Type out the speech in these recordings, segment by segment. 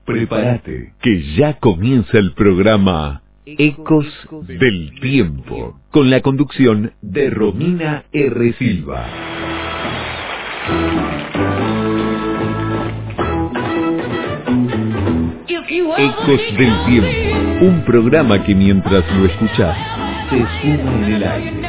Prepárate, que ya comienza el programa Ecos del Tiempo, con la conducción de Romina R. Silva. Ecos del Tiempo, un programa que mientras lo escuchás, se suma en el aire.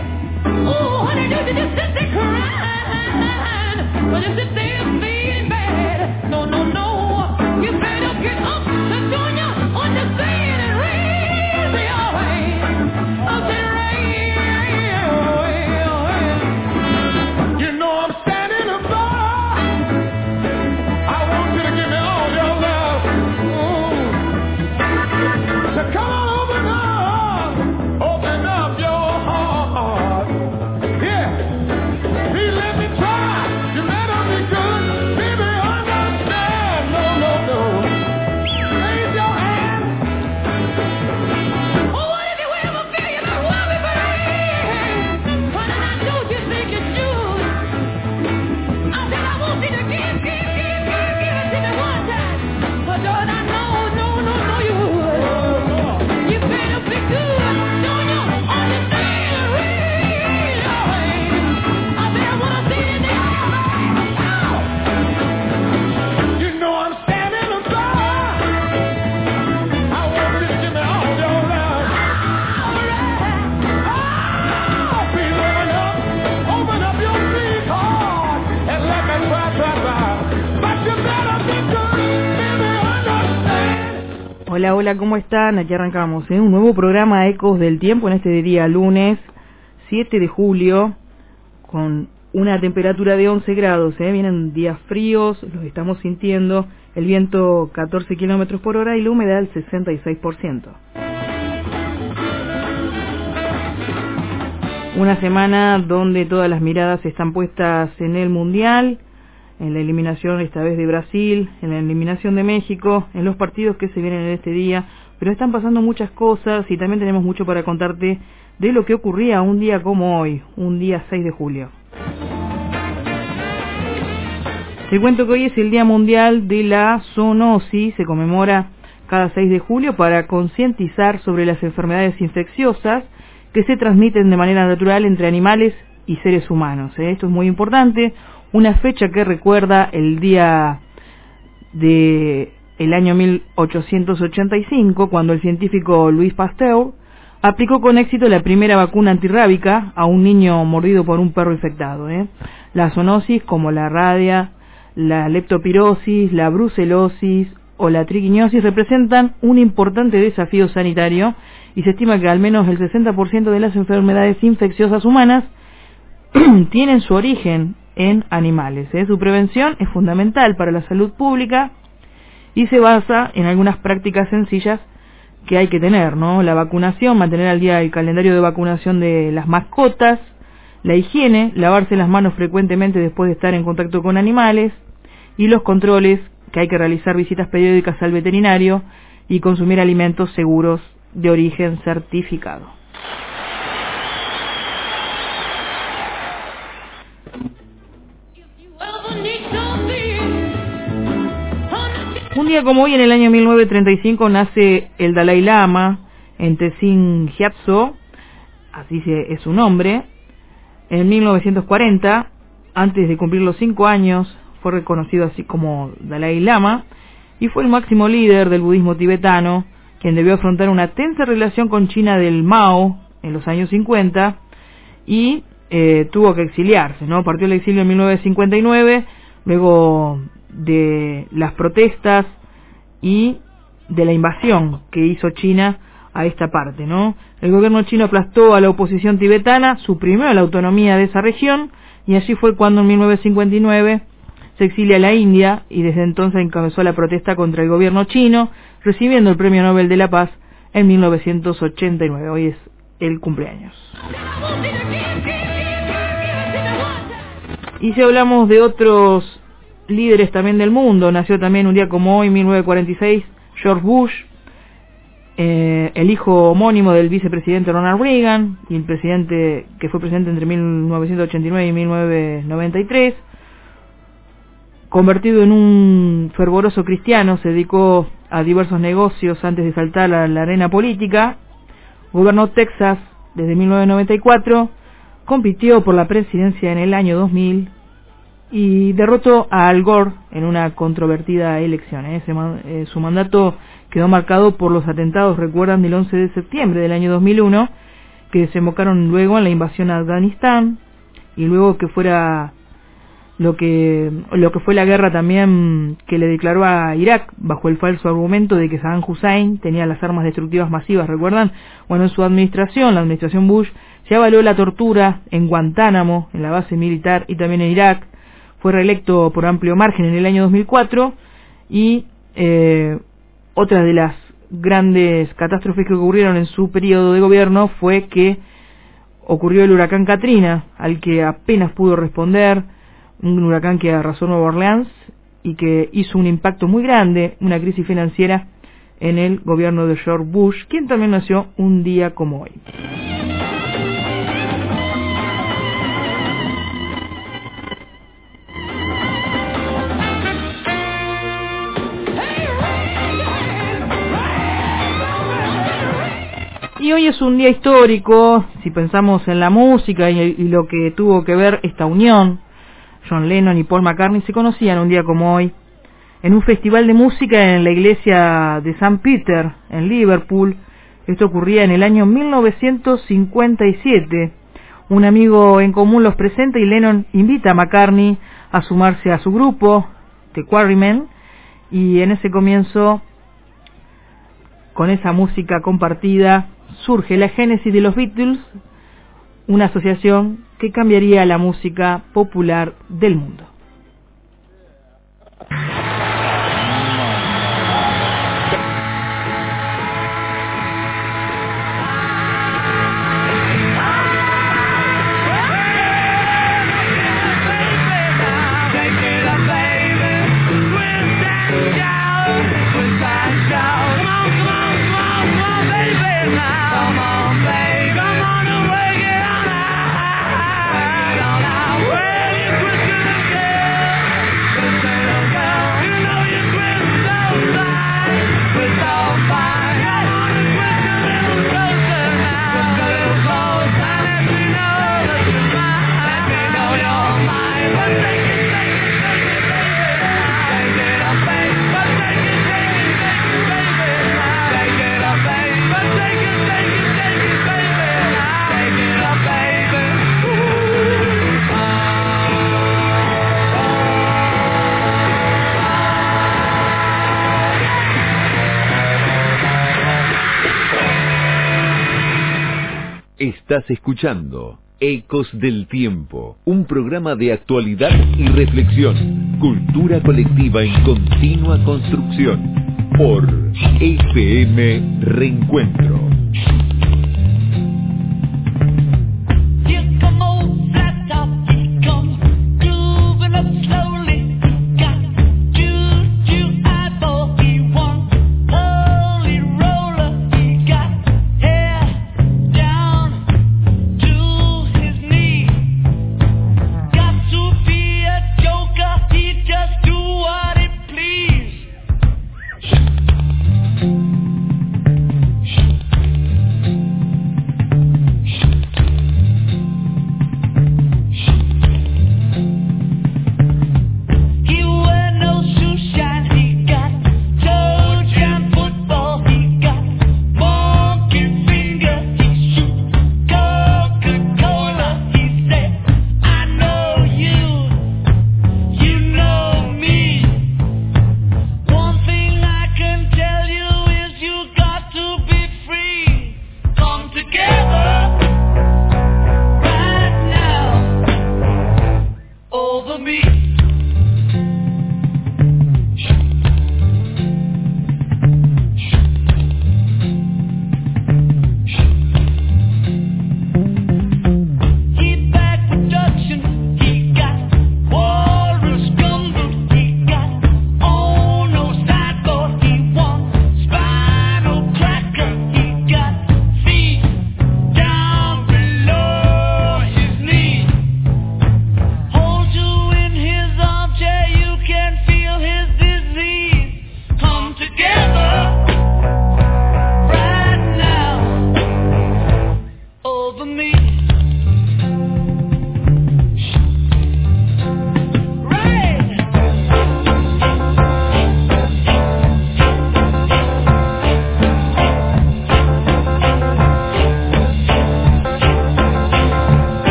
Hola, hola, ¿cómo están? Aquí arrancamos, un nuevo programa Ecos del Tiempo en este día lunes 7 de julio con una temperatura de 11 grados, vienen días fríos, los estamos sintiendo, el viento 14 kilómetros por hora y la humedad al 66%. Una semana donde todas las miradas están puestas en el Mundial, en la eliminación esta vez de Brasil, en la eliminación de México, en los partidos que se vienen en este día, pero están pasando muchas cosas y también tenemos mucho para contarte de lo que ocurría un día como hoy, un día 6 de julio. Te cuento que hoy es el Día Mundial de la Zoonosis, se conmemora cada 6 de julio para concientizar sobre las enfermedades infecciosas que se transmiten de manera natural entre animales y seres humanos. Esto es muy importante. Una fecha que recuerda el día de el año 1885, cuando el científico Louis Pasteur aplicó con éxito la primera vacuna antirrábica a un niño mordido por un perro infectado. La zoonosis, como la rabia, la leptospirosis, la brucelosis o la triquiniosis, representan un importante desafío sanitario y se estima que al menos el 60% de las enfermedades infecciosas humanas tienen su origen en animales. Su prevención es fundamental para la salud pública y se basa en algunas prácticas sencillas que hay que tener, ¿no? La vacunación, mantener al día el calendario de vacunación de las mascotas, la higiene, lavarse las manos frecuentemente después de estar en contacto con animales y los controles, que hay que realizar visitas periódicas al veterinario y consumir alimentos seguros de origen certificado. Un día como hoy, en el año 1935, nace el Dalai Lama en Tenzin Gyatso, así es su nombre. En 1940, antes de cumplir los 5 años, fue reconocido así como Dalai Lama y fue el máximo líder del budismo tibetano, quien debió afrontar una tensa relación con China del Mao en los años 50 y tuvo que exiliarse, ¿no? Partió al exilio en 1959, luego de las protestas y de la invasión que hizo China a esta parte, ¿no? El gobierno chino aplastó a la oposición tibetana, suprimió la autonomía de esa región y así fue cuando en 1959 se exilia a la India y desde entonces encabezó la protesta contra el gobierno chino, recibiendo el Premio Nobel de la Paz en 1989. Hoy es el cumpleaños. Y si hablamos de otros líderes también del mundo, nació también un día como hoy, 1946, George Bush, el hijo homónimo del vicepresidente Ronald Reagan, y el presidente que fue presidente entre 1989 y 1993. Convertido en un fervoroso cristiano, se dedicó a diversos negocios antes de saltar a la arena política. Gobernó Texas desde 1994, compitió por la presidencia en el año 2000 y derrotó a Al Gore en una controvertida elección. Su mandato quedó marcado por los atentados, recuerdan, del 11 de septiembre del año 2001, que desembocaron luego en la invasión a Afganistán y luego que fuera lo que fue la guerra también que le declaró a Irak bajo el falso argumento de que Saddam Hussein tenía las armas destructivas masivas, ¿recuerdan? Bueno, en su administración, la administración Bush, se avaló la tortura en Guantánamo, en la base militar, y también en Irak. Fue reelecto por amplio margen en el año 2004 y otra de las grandes catástrofes que ocurrieron en su periodo de gobierno fue que ocurrió el huracán Katrina, al que apenas pudo responder, un huracán que arrasó Nueva Orleans y que hizo un impacto muy grande, una crisis financiera en el gobierno de George Bush, quien también nació un día como hoy. Y hoy es un día histórico, si pensamos en la música y lo que tuvo que ver esta unión. John Lennon y Paul McCartney se conocían un día como hoy en un festival de música en la iglesia de St. Peter, en Liverpool. Esto ocurría en el año 1957. Un amigo en común los presenta y Lennon invita a McCartney a sumarse a su grupo, The Quarrymen, y en ese comienzo, con esa música compartida, surge la génesis de los Beatles, una asociación que cambiaría la música popular del mundo. Estás escuchando Ecos del Tiempo, un programa de actualidad y reflexión, cultura colectiva en continua construcción, por FM Reencuentro.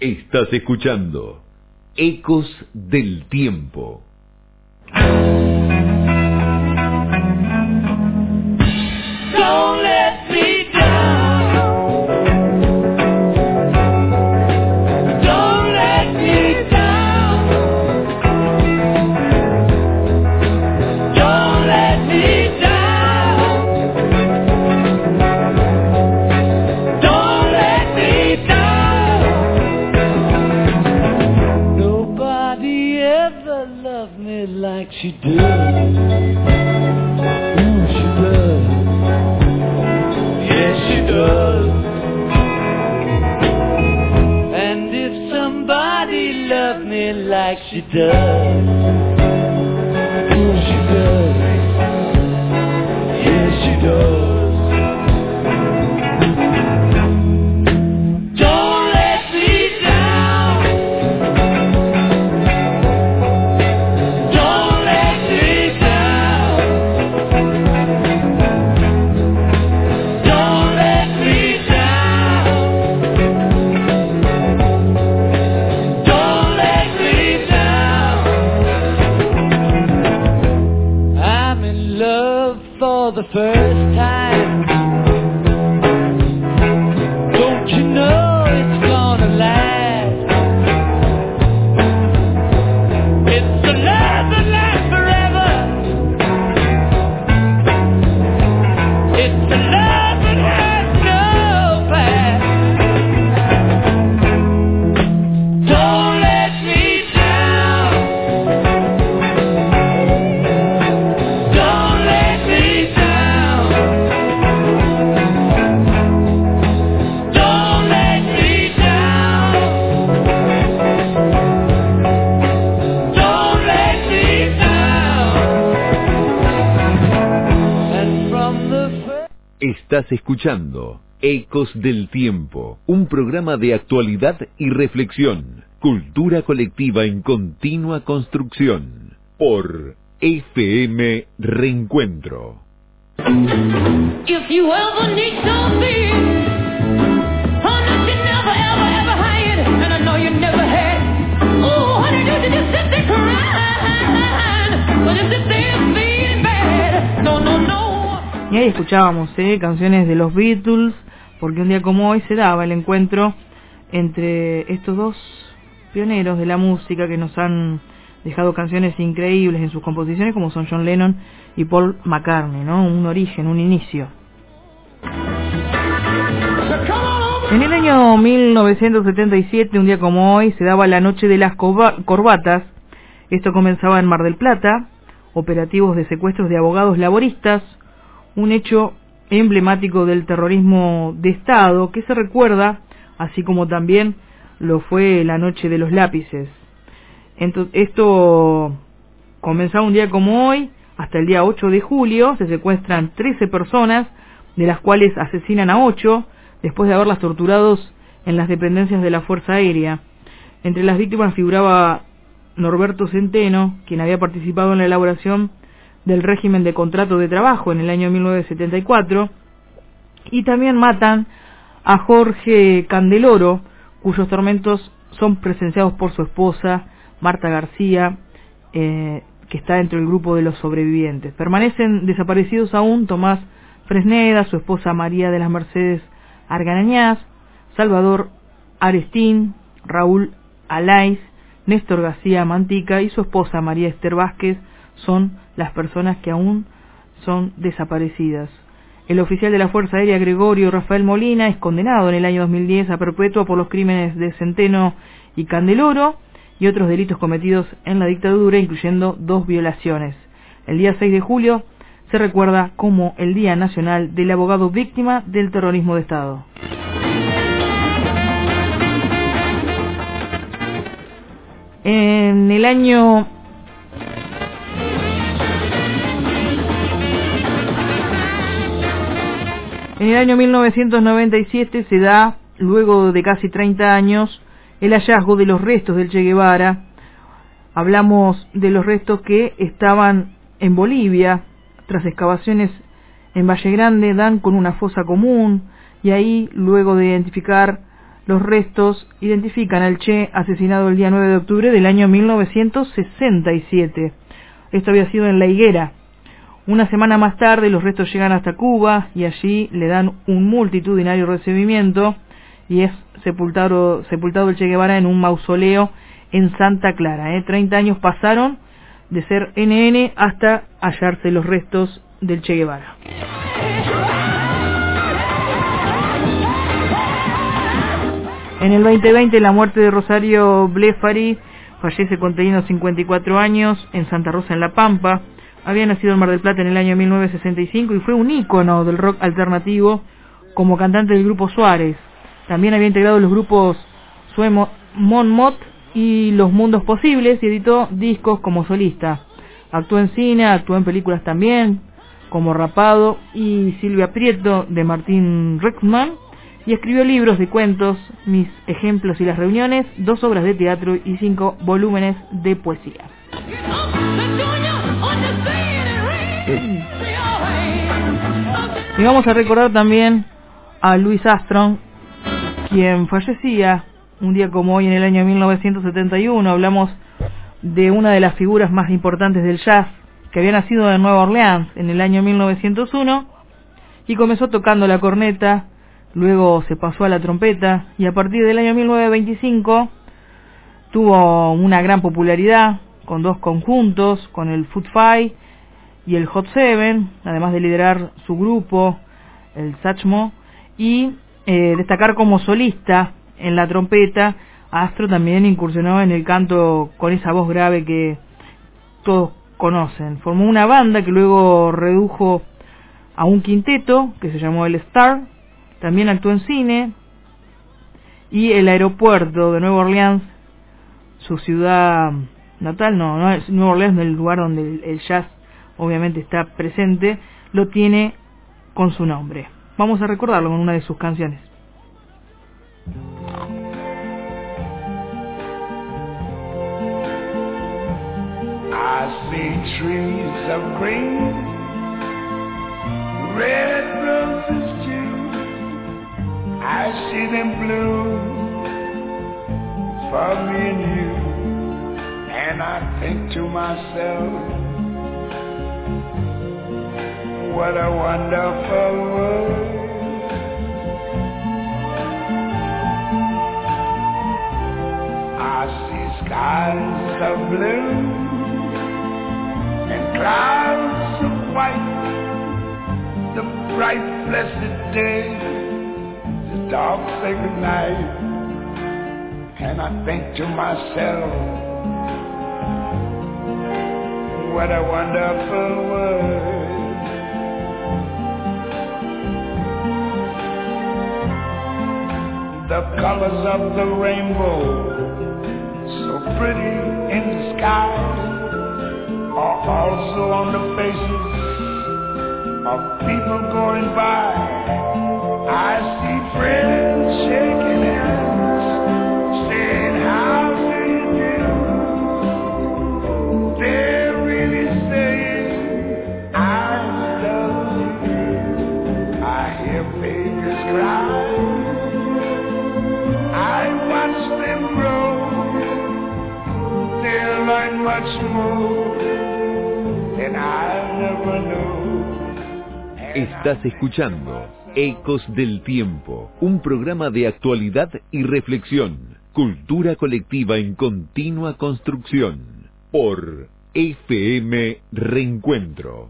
Estás escuchando Ecos del Tiempo. Don't let me down. Don't let me down. Don't let me down. Don't let me down. Nobody ever loved me like she does. She does. Yes, she does. And if somebody loved me like she does, she does. Yes, she does. Don't let me down. Don't let me down. Don't let me down. Don't let me down. I'm in love for the first time. Don't you know it's gonna last? It's the love that lasts forever. It's the love that has no past. Don't let me down. Don't let me down. Don't let me down. Don't let me down. And from the first Estás escuchando Ecos del Tiempo, un programa de actualidad y reflexión, cultura colectiva en continua construcción, por FM Reencuentro. If you ever need something, oh, nothing never, ever, ever had, and I know you never had. Oh, honey, you just sit there crying, but if it's there feeling bad, no, no, no. Y ahí escuchábamos canciones de los Beatles, porque un día como hoy se daba el encuentro entre estos dos pioneros de la música que nos han dejado canciones increíbles en sus composiciones, como son John Lennon y Paul McCartney, ¿no? Un origen, un inicio. En el año 1977, un día como hoy, se daba la Noche de las Corbatas. Esto comenzaba en Mar del Plata, operativos de secuestros de abogados laboristas, un hecho emblemático del terrorismo de Estado que se recuerda, así como también lo fue la Noche de los Lápices. Esto comenzaba un día como hoy, hasta el día 8 de julio, se secuestran 13 personas, de las cuales asesinan a 8, después de haberlas torturados en las dependencias de la Fuerza Aérea. Entre las víctimas figuraba Norberto Centeno, quien había participado en la elaboración del régimen de contrato de trabajo en el año 1974, y también matan a Jorge Candeloro, cuyos tormentos son presenciados por su esposa, Marta García, que está dentro del grupo de los sobrevivientes. Permanecen desaparecidos aún Tomás Fresneda, su esposa María de las Mercedes Arganañaz, Salvador Arestín, Raúl Alaiz, Néstor García Mantica y su esposa María Esther Vázquez son las personas que aún son desaparecidas. El oficial de la Fuerza Aérea Gregorio Rafael Molina es condenado en el año 2010 a perpetua por los crímenes de Centeno y Candeloro y otros delitos cometidos en la dictadura, incluyendo 2 violaciones. El día 6 de julio se recuerda como el Día Nacional del Abogado Víctima del Terrorismo de Estado. En el año 1997 se da, luego de casi 30 años, el hallazgo de los restos del Che Guevara. Hablamos de los restos que estaban en Bolivia. Tras excavaciones en Valle Grande dan con una fosa común y ahí, luego de identificar Los restos identifican al Che asesinado el día 9 de octubre del año 1967. Esto había sido en La Higuera. Una semana más tarde los restos llegan hasta Cuba y allí le dan un multitudinario recibimiento y es sepultado el Che Guevara en un mausoleo en Santa Clara. 30 años pasaron de ser NN hasta hallarse los restos del Che Guevara. En el 2020 la muerte de Rosario Blefari, fallece teniendo 54 años en Santa Rosa en La Pampa. Había nacido en Mar del Plata en el año 1965 y fue un ícono del rock alternativo como cantante del grupo Suárez. También había integrado los grupos Suemo, Mon Mot y Los Mundos Posibles y editó discos como solista. Actuó en cine, actuó en películas también, como Rapado y Silvia Prieto de Martín Rexman, y escribió libros de cuentos, Mis ejemplos y las reuniones, 2 obras de teatro y 5 volúmenes de poesía. Y vamos a recordar también a Louis Armstrong, quien fallecía un día como hoy en el año 1971. Hablamos de una de las figuras más importantes del jazz, que había nacido en Nueva Orleans en el año 1901 y comenzó tocando la corneta, luego se pasó a la trompeta y a partir del año 1925 tuvo una gran popularidad con 2 conjuntos, con el Foot Five y el Hot Seven, además de liderar su grupo, el Satchmo, y destacar como solista en la trompeta. Astro también incursionó en el canto con esa voz grave que todos conocen. Formó una banda que luego redujo a un quinteto que se llamó el Star. También actuó en cine y el aeropuerto de Nueva Orleans, su ciudad natal, no es Nueva Orleans, el lugar donde el jazz obviamente está presente, lo tiene con su nombre. Vamos a recordarlo con una de sus canciones. I see trees of green, red roses too. I see them bloom for me and you. And I think to myself, what a wonderful world. I see skies of blue and clouds of white, the bright blessed day, the dark sacred night. And I think to myself, what a wonderful world. The colors of the rainbow, so pretty in the sky, are also on the faces of people going by. I see friends shaking hands, saying how do you do. They're really saying I love you. I hear babies cry, I watch them grow. They'll learn much more than I never knew. Estás escuchando Ecos del Tiempo, un programa de actualidad y reflexión, cultura colectiva en continua construcción, por FM Reencuentro.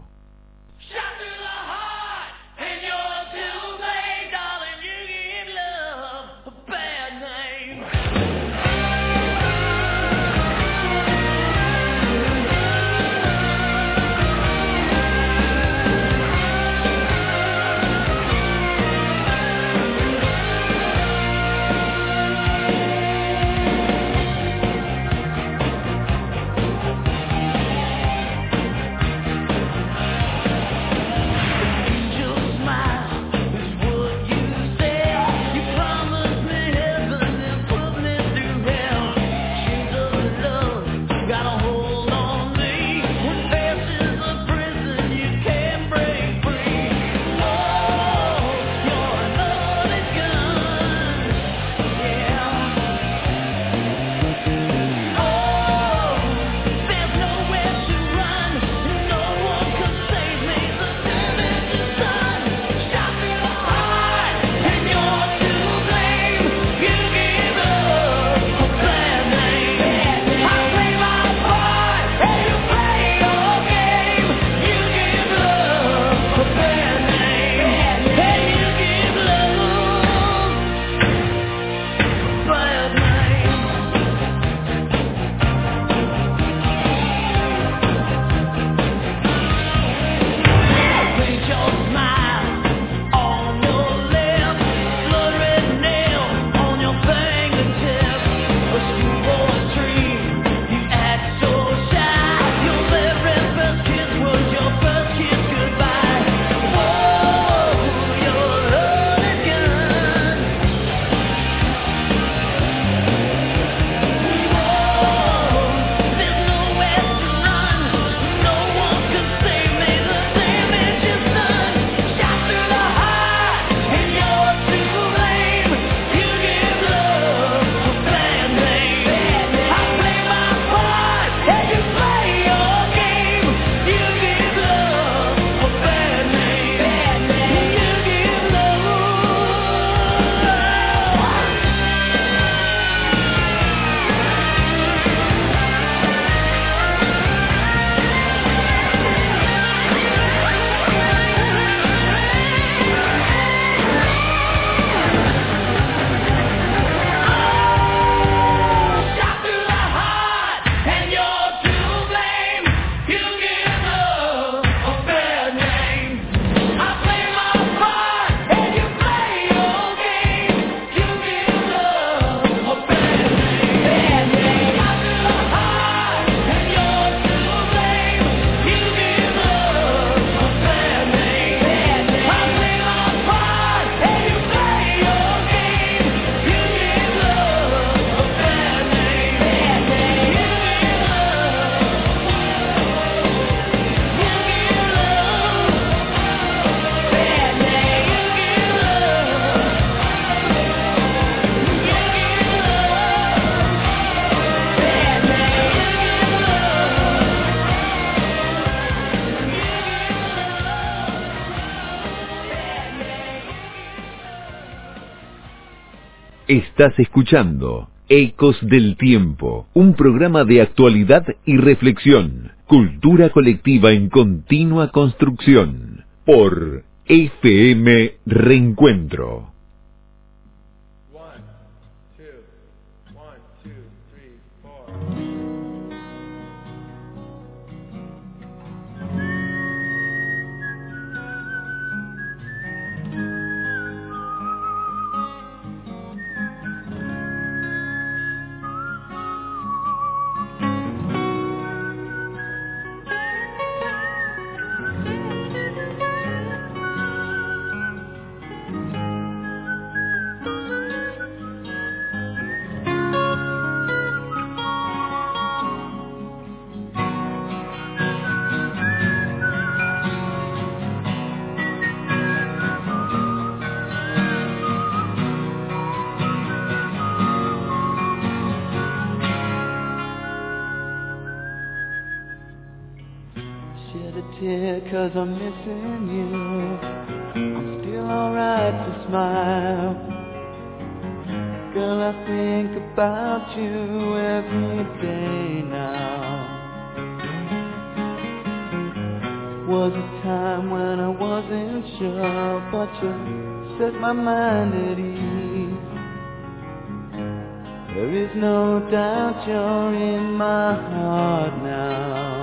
Estás escuchando Ecos del Tiempo, un programa de actualidad y reflexión, cultura colectiva en continua construcción, por FM Reencuentro. Cause I'm missing you, I'm still alright to smile. Girl, I think about you every day now. Was a time when I wasn't sure, but you set my mind at ease. There is no doubt you're in my heart now.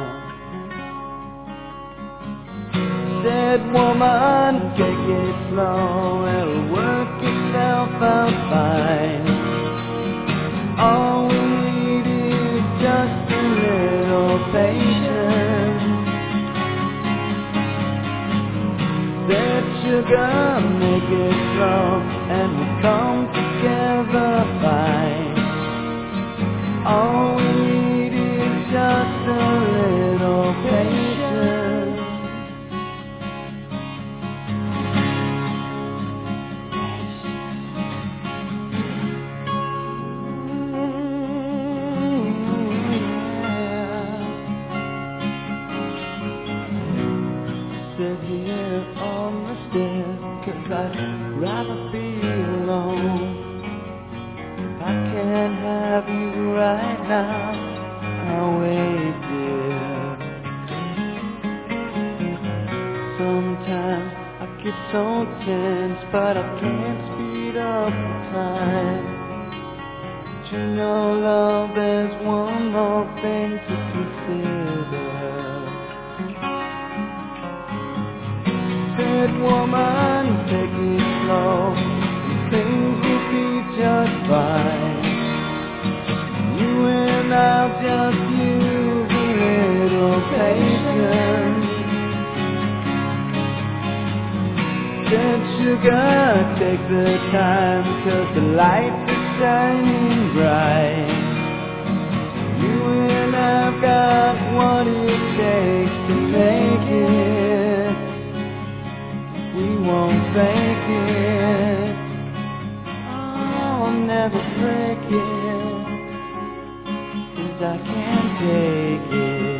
Said woman, take it slow, it'll work itself out fine. All we need is just a little patience. Said sugar, make it slow, and we'll come together fine. All we need is just a little patience. I'd rather be alone. I can't have you right now. I'll wait, dear. Sometimes I get so tense, but I can't speed up the time. But you know, love, there's one more thing to consider. Said woman, take it slow, and things will be just fine. You and I'll just use a little patience. Said sugar, take the time, 'cause the light is shining bright. You and I've got what it takes to make it. We won't fake it, I'll never break it, 'cause I can't take it.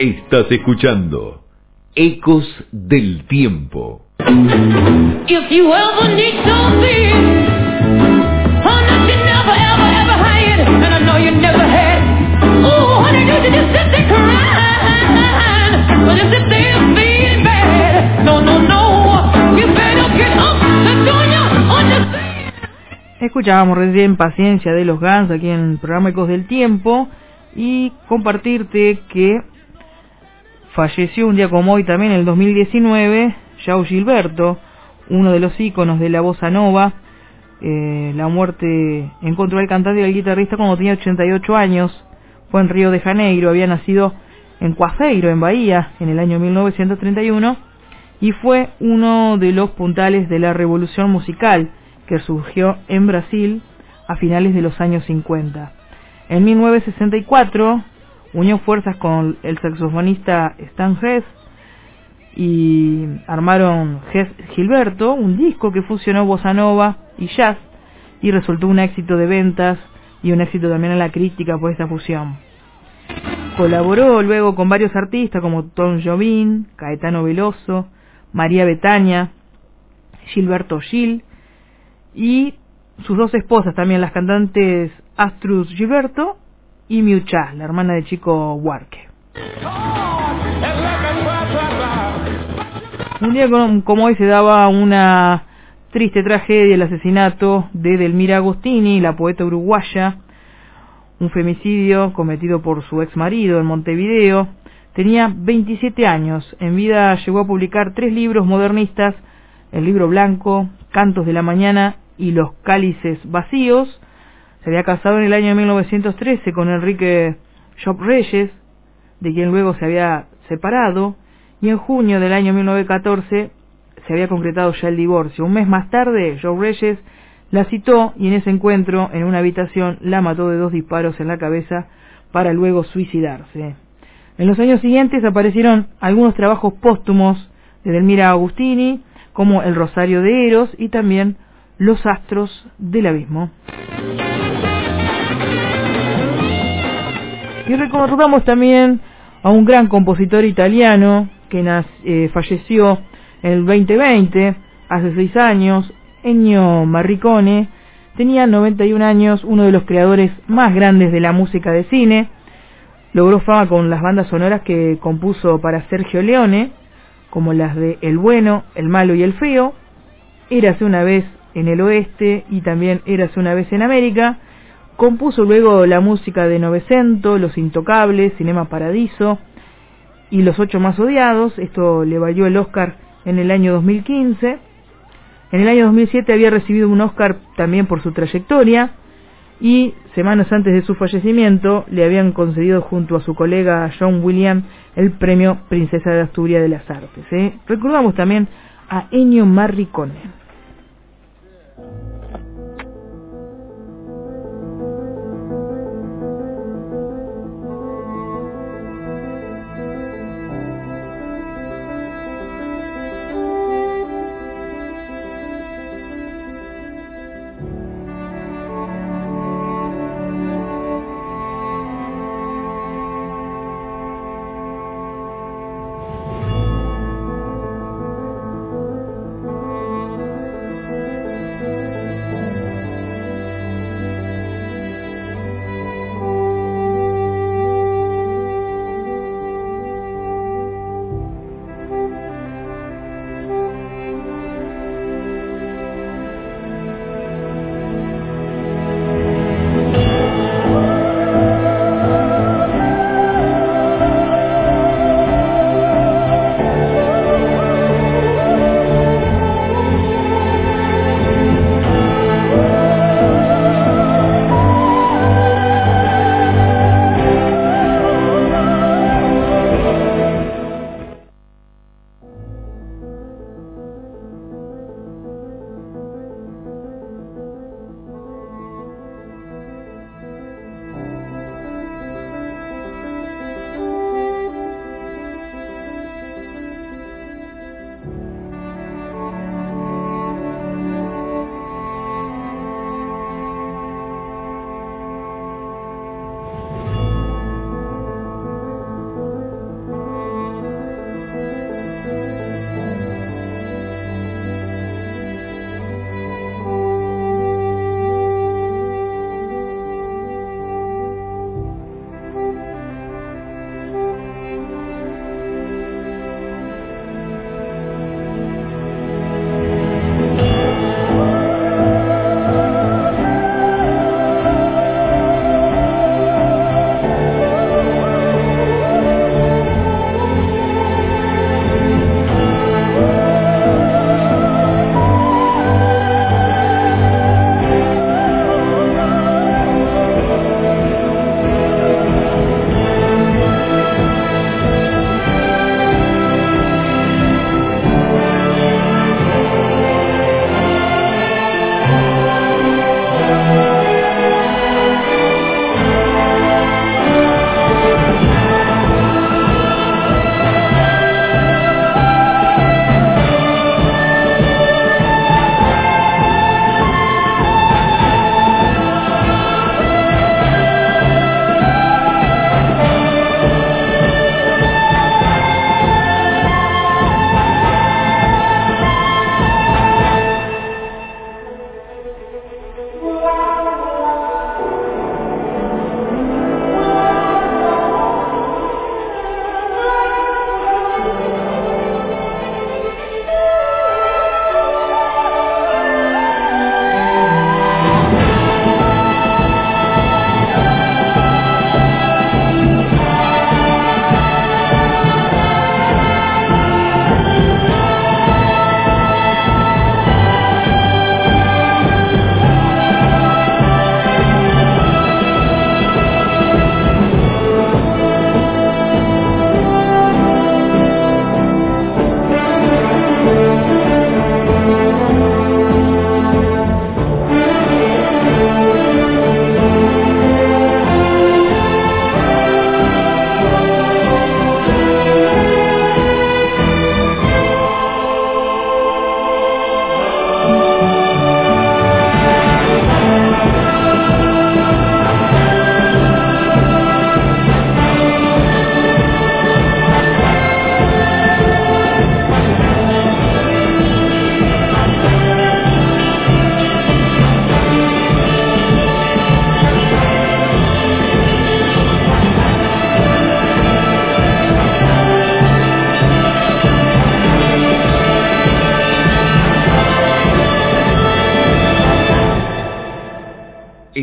Estás escuchando Ecos del Tiempo. If you ever need something, oh, that you never, ever, ever had, and I know you never had. Oh, honey, don't you just sit there crying, but if it feels feeling bad, no, no, no, you better get up, and don't you understand? Escuchábamos recién Paciencia de los Guns aquí en el programa Ecos del Tiempo y compartirte que falleció un día como hoy también en el 2019 João Gilberto, uno de los íconos de la bossa nova. La muerte encontró al cantante y al guitarrista cuando tenía 88 años. Fue en Río de Janeiro, había nacido en Coafeiro, en Bahía, en el año 1931, y fue uno de los puntales de la revolución musical que surgió en Brasil a finales de los años 50. En 1964 unió fuerzas con el saxofonista Stan Getz y armaron Gilberto, un disco que fusionó bossa nova y jazz, y resultó un éxito de ventas y un éxito también en la crítica por esta fusión. Colaboró luego con varios artistas como Tom Jobim, Caetano Veloso, María Bethânia, Gilberto Gil y sus dos esposas también, las cantantes Astrud Gilberto y Miuchá, la hermana de Chico Buarque. Un día como hoy se daba una triste tragedia, el asesinato de Delmira Agostini, la poeta uruguaya, un femicidio cometido por su ex marido en Montevideo. Tenía 27 años, en vida llegó a publicar 3 libros modernistas, El Libro Blanco, Cantos de la Mañana y Los Cálices Vacíos. Se había casado en el año 1913 con Enrique Job Reyes, de quien luego se había separado, y en junio del año 1914 se había concretado ya el divorcio. Un mes más tarde, Job Reyes la citó y en ese encuentro, en una habitación, la mató de 2 disparos en la cabeza para luego suicidarse. En los años siguientes aparecieron algunos trabajos póstumos de Delmira Agostini, como El Rosario de Eros y también Los Astros del Abismo. Y recordamos también a un gran compositor italiano que falleció en el 2020, hace 6 años, Ennio Morricone. Tenía 91 años, uno de los creadores más grandes de la música de cine. Logró fama con las bandas sonoras que compuso para Sergio Leone, como las de El Bueno, El Malo y El Feo, Érase una vez en el Oeste y también Érase una vez en América. Compuso luego la música de Novecento, Los Intocables, Cinema Paradiso y Los 8 más odiados. Esto le valió el Oscar en el año 2015. En el año 2007 había recibido un Oscar también por su trayectoria, y semanas antes de su fallecimiento le habían concedido junto a su colega John Williams el premio Princesa de Asturias de las Artes. Recordamos también a Ennio Morricone.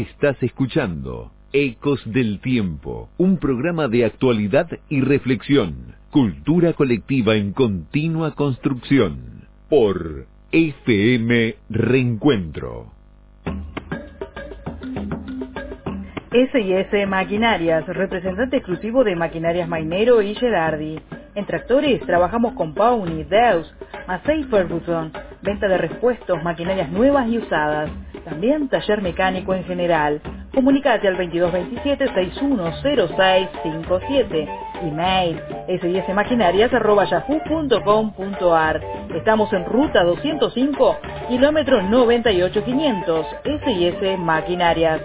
Estás escuchando Ecos del Tiempo, un programa de actualidad y reflexión, cultura colectiva en continua construcción, por FM Reencuentro. S&S Maquinarias, representante exclusivo de Maquinarias Mainero y Gedardi. En tractores trabajamos con Pony, Deus, Massey Ferguson, venta de repuestos, maquinarias nuevas y usadas. También taller mecánico en general. Comunicate al 2227-610657. Email sismaquinarias@yahoo.com.ar. Estamos en ruta 205, kilómetro 98500. S&S Maquinarias.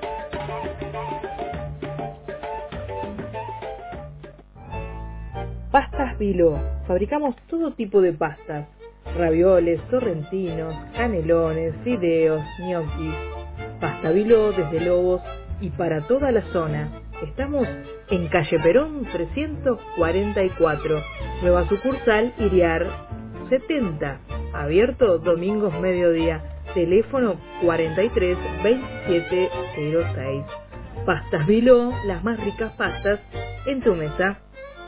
Pastas Viló. Fabricamos todo tipo de pastas. Ravioles, sorrentinos, canelones, fideos, gnocchis. Pasta Viló desde Lobos y para toda la zona. Estamos en calle Perón 344. Nueva sucursal Iriar 70. Abierto domingos mediodía. Teléfono 43 27 06. Pastas Viló, las más ricas pastas en tu mesa.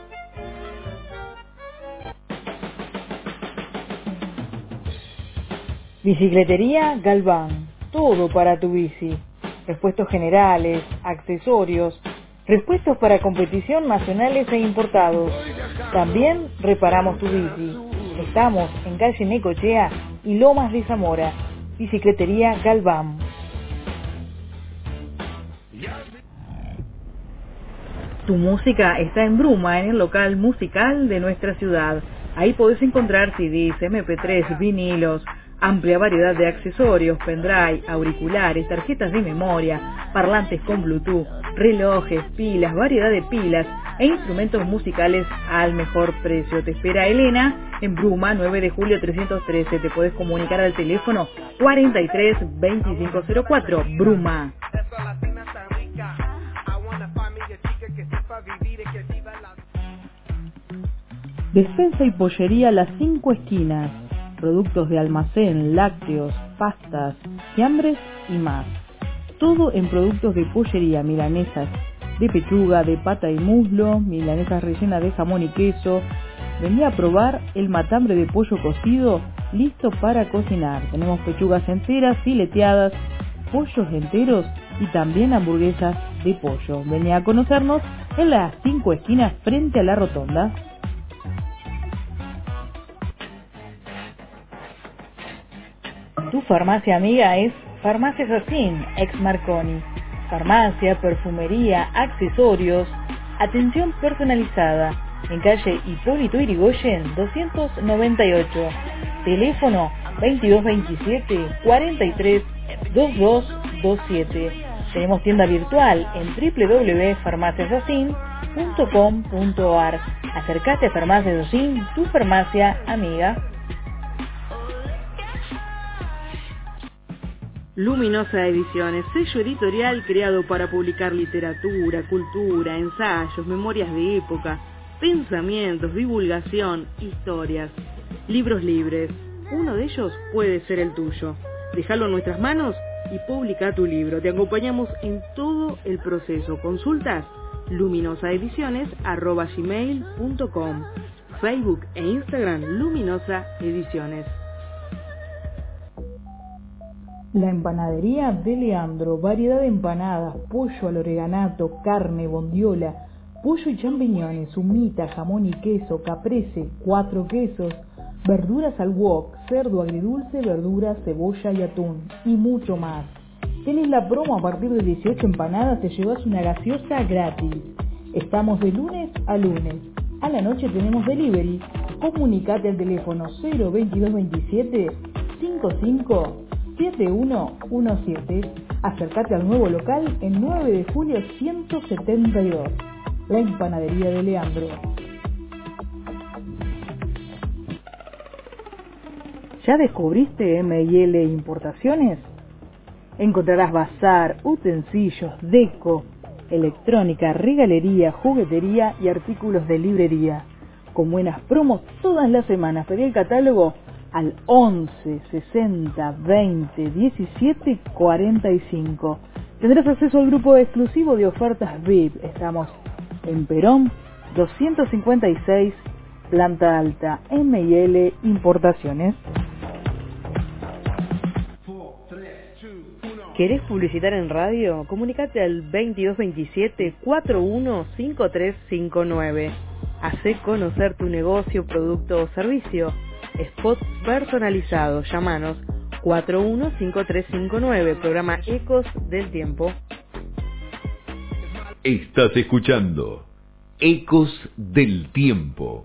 Bicicletería Galván, todo para tu bici. Repuestos generales, accesorios, repuestos para competición nacionales e importados. También reparamos tu bici. Estamos en calle Necochea y Lomas de Zamora. Bicicletería Galván. Tu música está en Bruma, en el local musical de nuestra ciudad. Ahí podés encontrar CDs, MP3, vinilos, amplia variedad de accesorios, pendrive, auriculares, tarjetas de memoria, parlantes con Bluetooth, relojes, pilas, variedad de pilas e instrumentos musicales al mejor precio. Te espera Elena en Bruma, 9 de julio 313. Te podés comunicar al teléfono 43 2504. Bruma. Despensa y pollería Las 5 Esquinas. Productos de almacén, lácteos, pastas, fiambres y más. Todo en productos de pollería, milanesas de pechuga, de pata y muslo, milanesas rellenas de jamón y queso. Vení a probar el matambre de pollo cocido, listo para cocinar. Tenemos pechugas enteras, fileteadas, pollos enteros y también hamburguesas de pollo. Vení a conocernos en Las 5 Esquinas frente a la rotonda. Tu farmacia amiga es Farmacia Sacin, ex Marconi. Farmacia, perfumería, accesorios, atención personalizada. En calle Hipólito Yrigoyen 298. Teléfono 2227 43 2227. Tenemos tienda virtual en www.farmaciasacin.com.ar. Acércate a Farmacia Sacin, tu farmacia amiga. Luminosa Ediciones, sello editorial creado para publicar literatura, cultura, ensayos, memorias de época, pensamientos, divulgación, historias, libros libres. Uno de ellos puede ser el tuyo. Déjalo en nuestras manos y publica tu libro. Te acompañamos en todo el proceso. Consultas luminosaediciones@gmail.com. Facebook e Instagram Luminosa Ediciones. La empanadería de Leandro, variedad de empanadas, pollo al oreganato, carne, bondiola, pollo y champiñones, humita, jamón y queso, caprese, 4 quesos, verduras al wok, cerdo agridulce, verduras, cebolla y atún, y mucho más. Tenés la promo a partir de 18 empanadas, te llevas una gaseosa gratis. Estamos de lunes a lunes. A la noche tenemos delivery. Comunicate al teléfono 02227 55 7117. Acércate al nuevo local en 9 de julio 172. La empanadería de Leandro. ¿Ya descubriste M&L Importaciones? Encontrarás bazar, utensilios, deco, electrónica, regalería, juguetería y artículos de librería. Con buenas promos todas las semanas. Pedí el catálogo al 11 60 20 17 45. Tendrás acceso al grupo exclusivo de ofertas VIP. Estamos en Perón 256, planta alta, M&L Importaciones. ¿Querés publicitar en radio? Comunicate al 2227-415359. Hacé conocer tu negocio, producto o servicio. Spot personalizado. Llámanos 415359. Programa Ecos del Tiempo. Estás escuchando Ecos del Tiempo.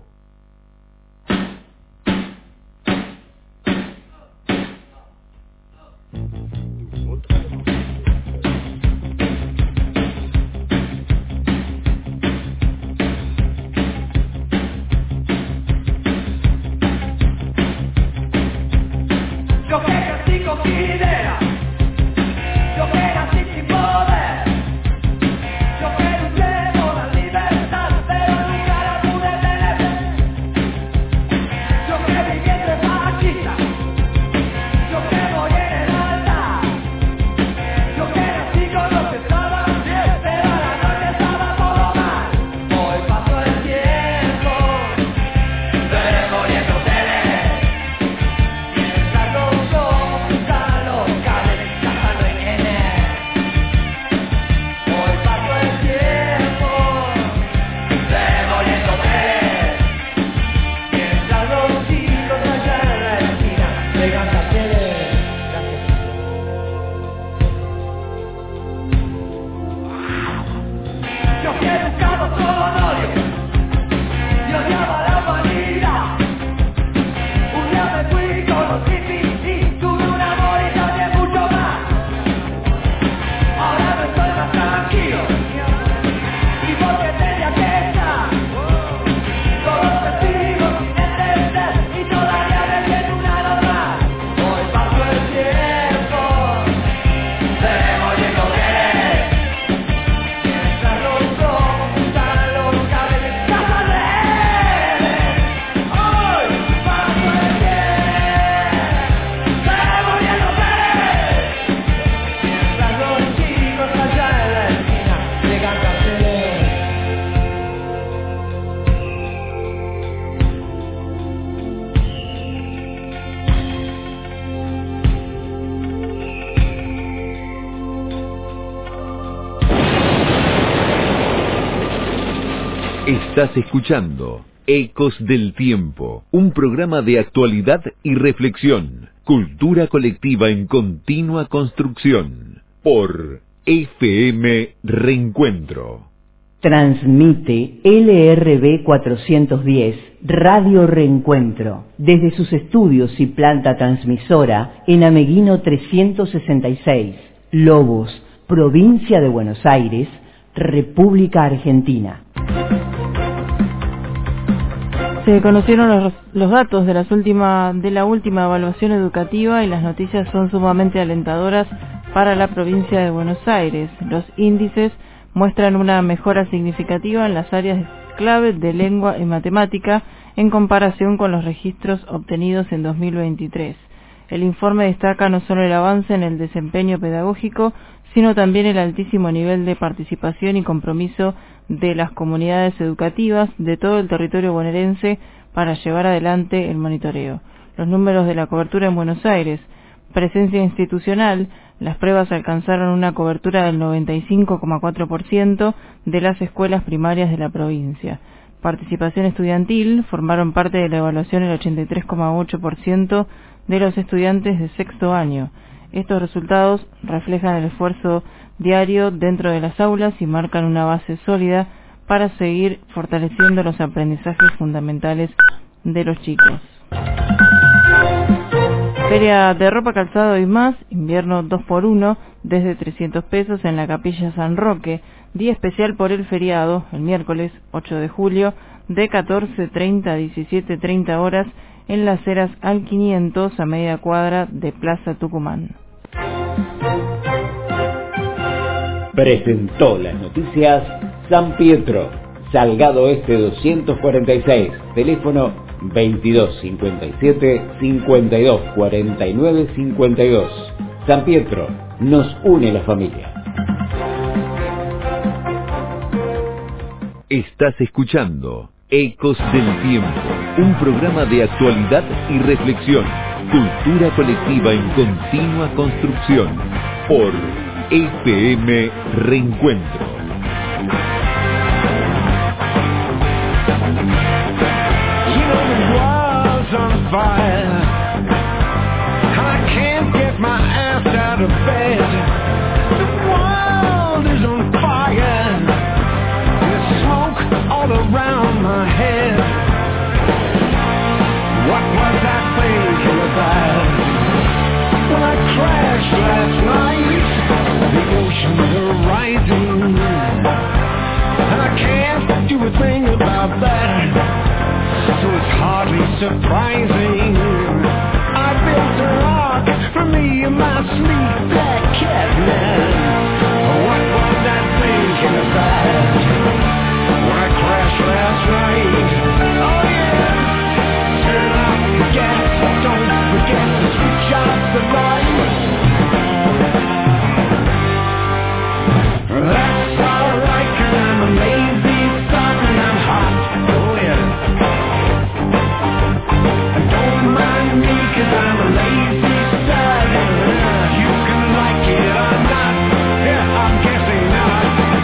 Estás escuchando Ecos del Tiempo, un programa de actualidad y reflexión, cultura colectiva en continua construcción, por FM Reencuentro. Transmite LRB 410, Radio Reencuentro, desde sus estudios y planta transmisora en Ameguino 366, Lobos, provincia de Buenos Aires, República Argentina. Se conocieron los datos de la última evaluación educativa y las noticias son sumamente alentadoras para la provincia de Buenos Aires. Los índices muestran una mejora significativa en las áreas clave de lengua y matemática en comparación con los registros obtenidos en 2023. El informe destaca no solo el avance en el desempeño pedagógico, sino también el altísimo nivel de participación y compromiso de las comunidades educativas de todo el territorio bonaerense para llevar adelante el monitoreo. Los números de la cobertura en Buenos Aires: presencia institucional, las pruebas alcanzaron una cobertura del 95,4% de las escuelas primarias de la provincia. Participación estudiantil, formaron parte de la evaluación el 83,8% de los estudiantes de sexto año. Estos resultados reflejan el esfuerzo diario dentro de las aulas y marcan una base sólida para seguir fortaleciendo los aprendizajes fundamentales de los chicos. Feria de ropa, calzado y más, invierno 2x1, desde 300 pesos en la Capilla San Roque, día especial por el feriado, el miércoles 8 de julio, de 14:30 a 17:30 horas, en las Heras al 500 a media cuadra de Plaza Tucumán. Presentó las noticias San Pietro, Salgado Este 246, teléfono 2257 52 49 52. San Pietro, nos une la familia. Estás escuchando Ecos del Tiempo, un programa de actualidad y reflexión, cultura colectiva en continua construcción, por FM Reencuentro. Around my head, what was I thinking about when I crashed last night? The oceans are rising, and I can't do a thing about that, so it's hardly surprising. I built a rock for me and my sleep black cat man. What was I thinking about when I crashed last night? Oh yeah, turn off the gas, don't forget to switch off the lights. That's alright, 'cause I'm a lazy son and I'm hot, oh yeah. Don't mind me 'cause I'm a lazy son. You can like it or not, yeah, I'm guessing not.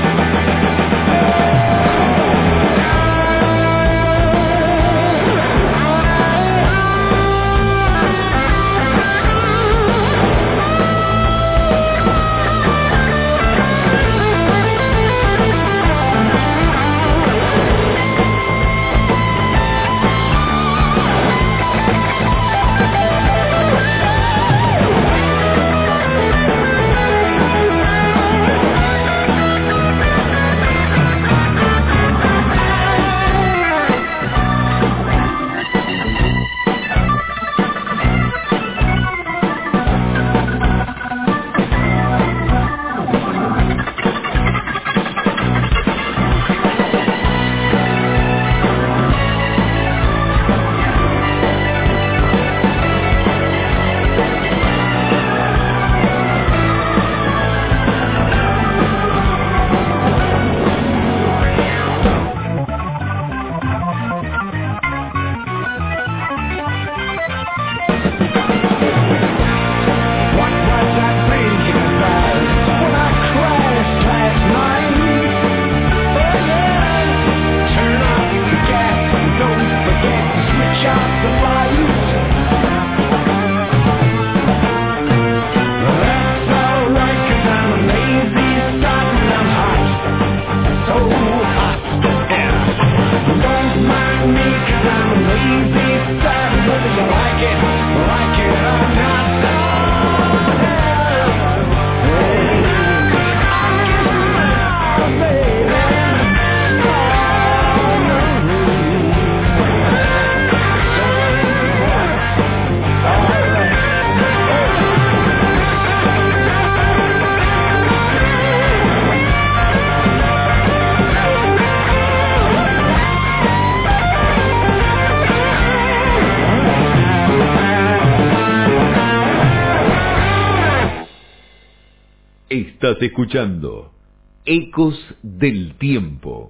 Estás escuchando Ecos del Tiempo.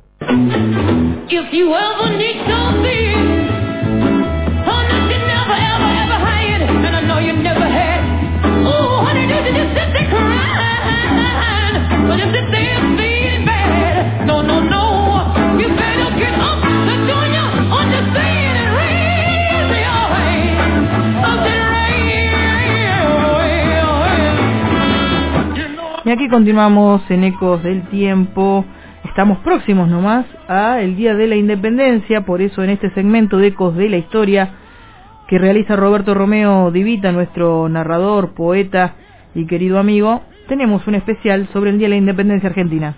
If you ever need something, oh, nothing never, ever, ever had, and I know you never had. Oh, honey, did you just sit there crying? Or just sit there feeling bad? No, no, no, you better get up, let's join you, understand and raise your hand. Y aquí continuamos en Ecos del Tiempo. Estamos próximos nomás a el Día de la Independencia, por eso en este segmento de Ecos de la Historia que realiza Roberto Romeo Di Vita, nuestro narrador, poeta y querido amigo, tenemos un especial sobre el Día de la Independencia Argentina.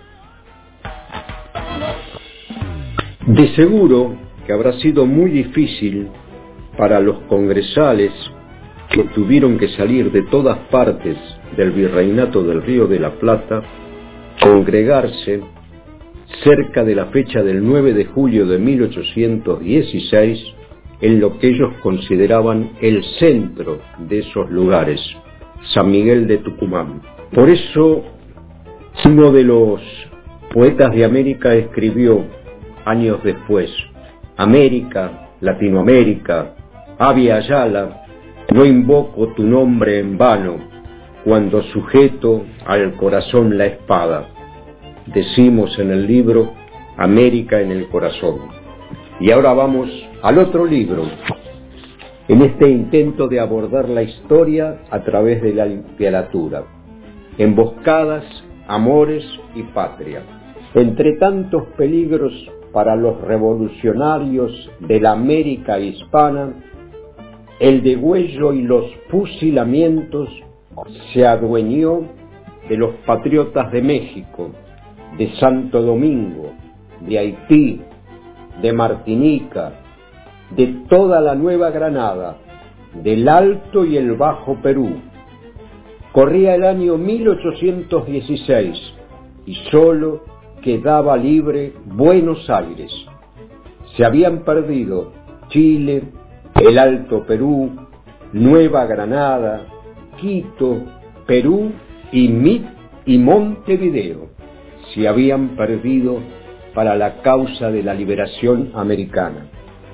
De seguro que habrá sido muy difícil para los congresales que tuvieron que salir de todas partes del Virreinato del Río de la Plata, congregarse cerca de la fecha del 9 de julio de 1816 en lo que ellos consideraban el centro de esos lugares, San Miguel de Tucumán. Por eso, uno de los Poetas de América escribió años después: América, Latinoamérica, Ave Ayala, no invoco tu nombre en vano, cuando sujeto al corazón la espada. Decimos en el libro América en el corazón. Y ahora vamos al otro libro, en este intento de abordar la historia a través de la literatura. Emboscadas, amores y patria. Entre tantos peligros para los revolucionarios de la América hispana, el degüello y los fusilamientos se adueñó de los patriotas de México, de Santo Domingo, de Haití, de Martinica, de toda la Nueva Granada, del Alto y el Bajo Perú. Corría el año 1816 y solo quedaba libre Buenos Aires. Se habían perdido Chile, el Alto Perú, Nueva Granada, Quito, Perú y Montevideo. Se habían perdido para la causa de la liberación americana.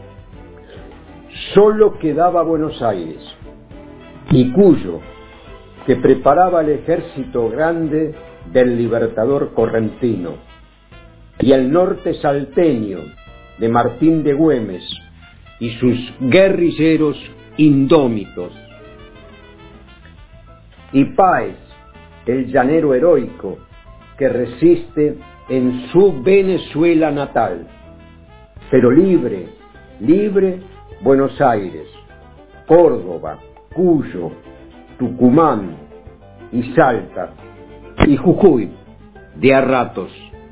Solo quedaba Buenos Aires y Cuyo, que preparaba el ejército grande del libertador correntino, y el norte salteño de Martín de Güemes y sus guerrilleros indómitos. Y Páez, el llanero heroico, que resiste en su Venezuela natal, pero libre, Buenos Aires, Córdoba, Cuyo, Tucumán y Salta, y Jujuy, de a ratos.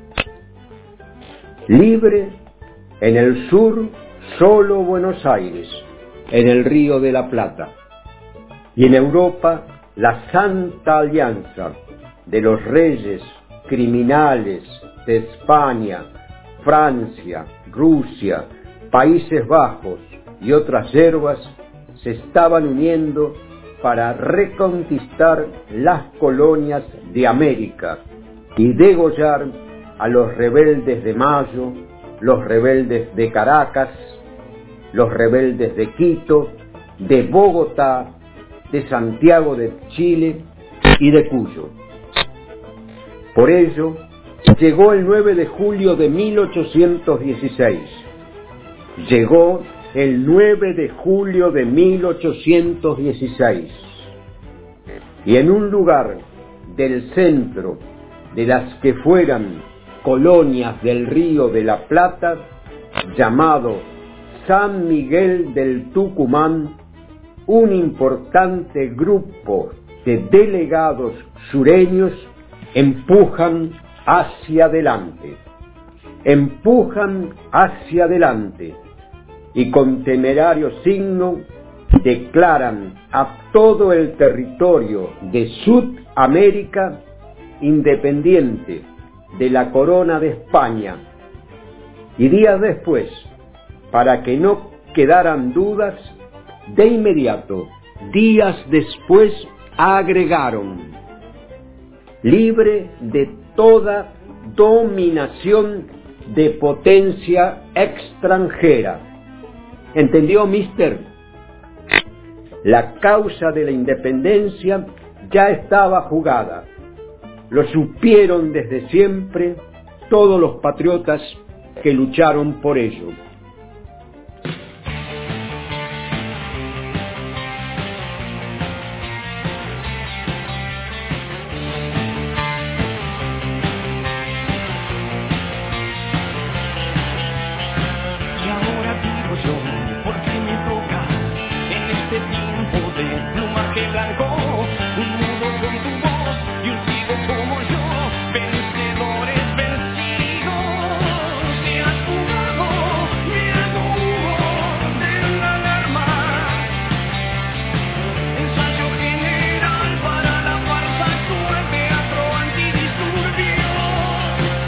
Libre en el sur, solo Buenos Aires, en el Río de la Plata, y en Europa la Santa Alianza de los reyes criminales de España, Francia, Rusia, Países Bajos y otras yerbas se estaban uniendo para reconquistar las colonias de América y degollar a los rebeldes de Mayo, los rebeldes de Caracas, los rebeldes de Quito, de Bogotá, de Santiago de Chile y de Cuyo. Por ello, llegó el 9 de julio de 1816. Llegó el 9 de julio de 1816. Y en un lugar del centro de las que fueran colonias del Río de la Plata, llamado San Miguel del Tucumán, un importante grupo de delegados sureños empujan hacia adelante y con temerario signo declaran a todo el territorio de Sudamérica independiente de la corona de España. Y días después, para que no quedaran dudas, de inmediato, días después, agregaron: libre de toda dominación de potencia extranjera. ¿Entendió, mister? La causa de la independencia ya estaba jugada. Lo supieron desde siempre todos los patriotas que lucharon por ello.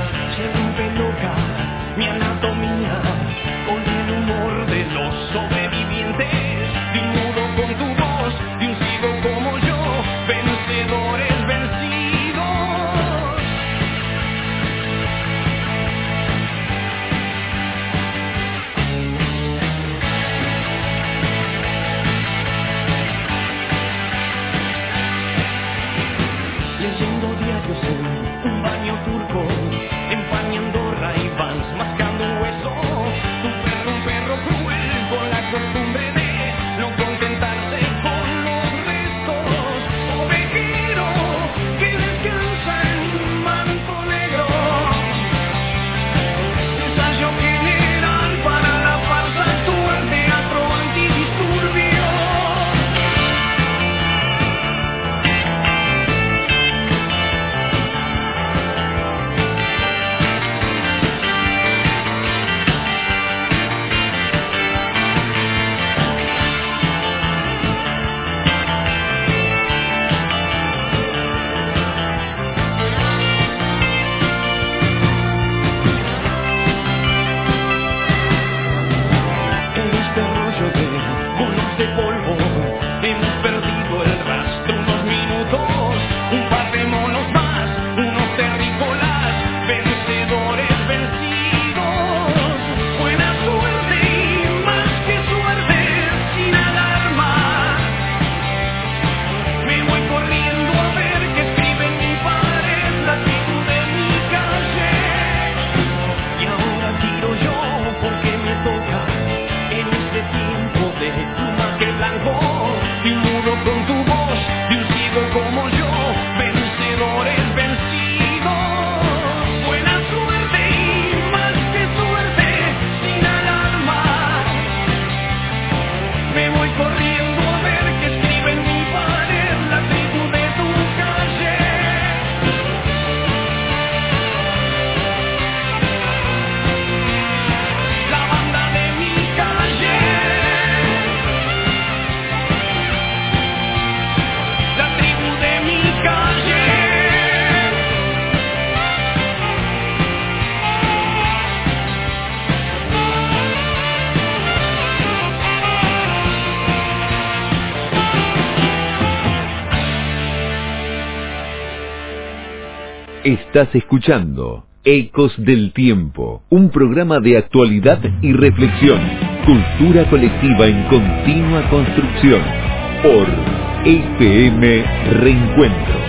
Mi anatomía con el humor de los sobrevivientes. Estás escuchando Ecos del Tiempo, un programa de actualidad y reflexión, cultura colectiva en continua construcción, por FM Reencuentro.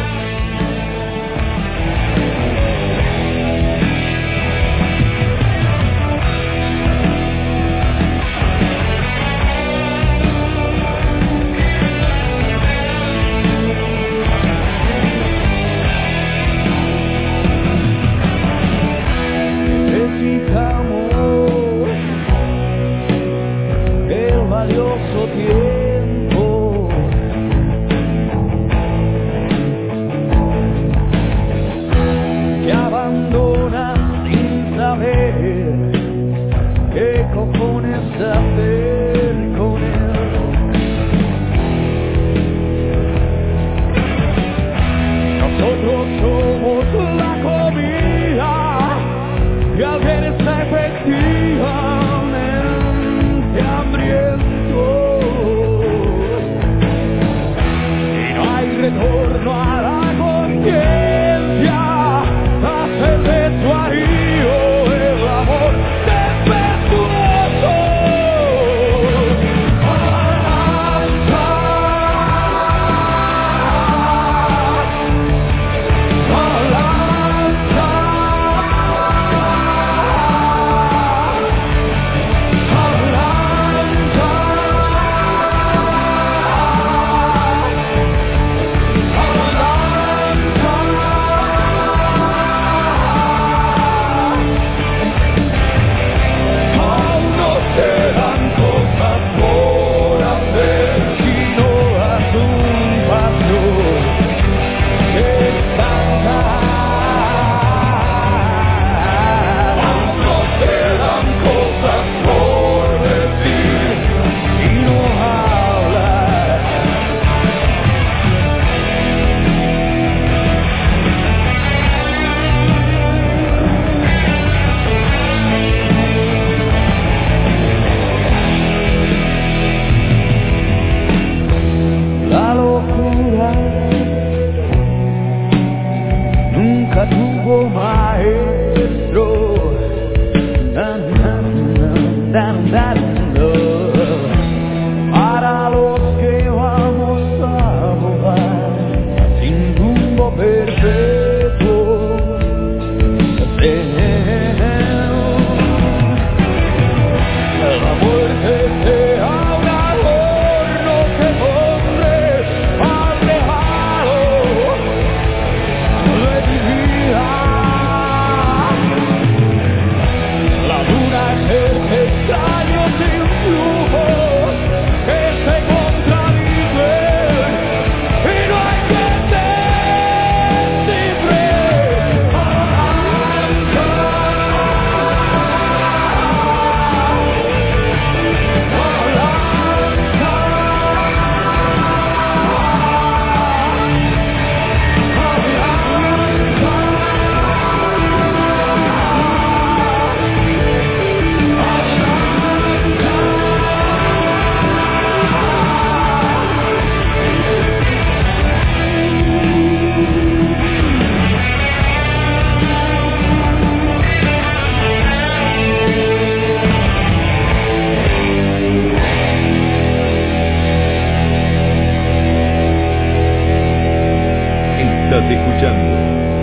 Estás escuchando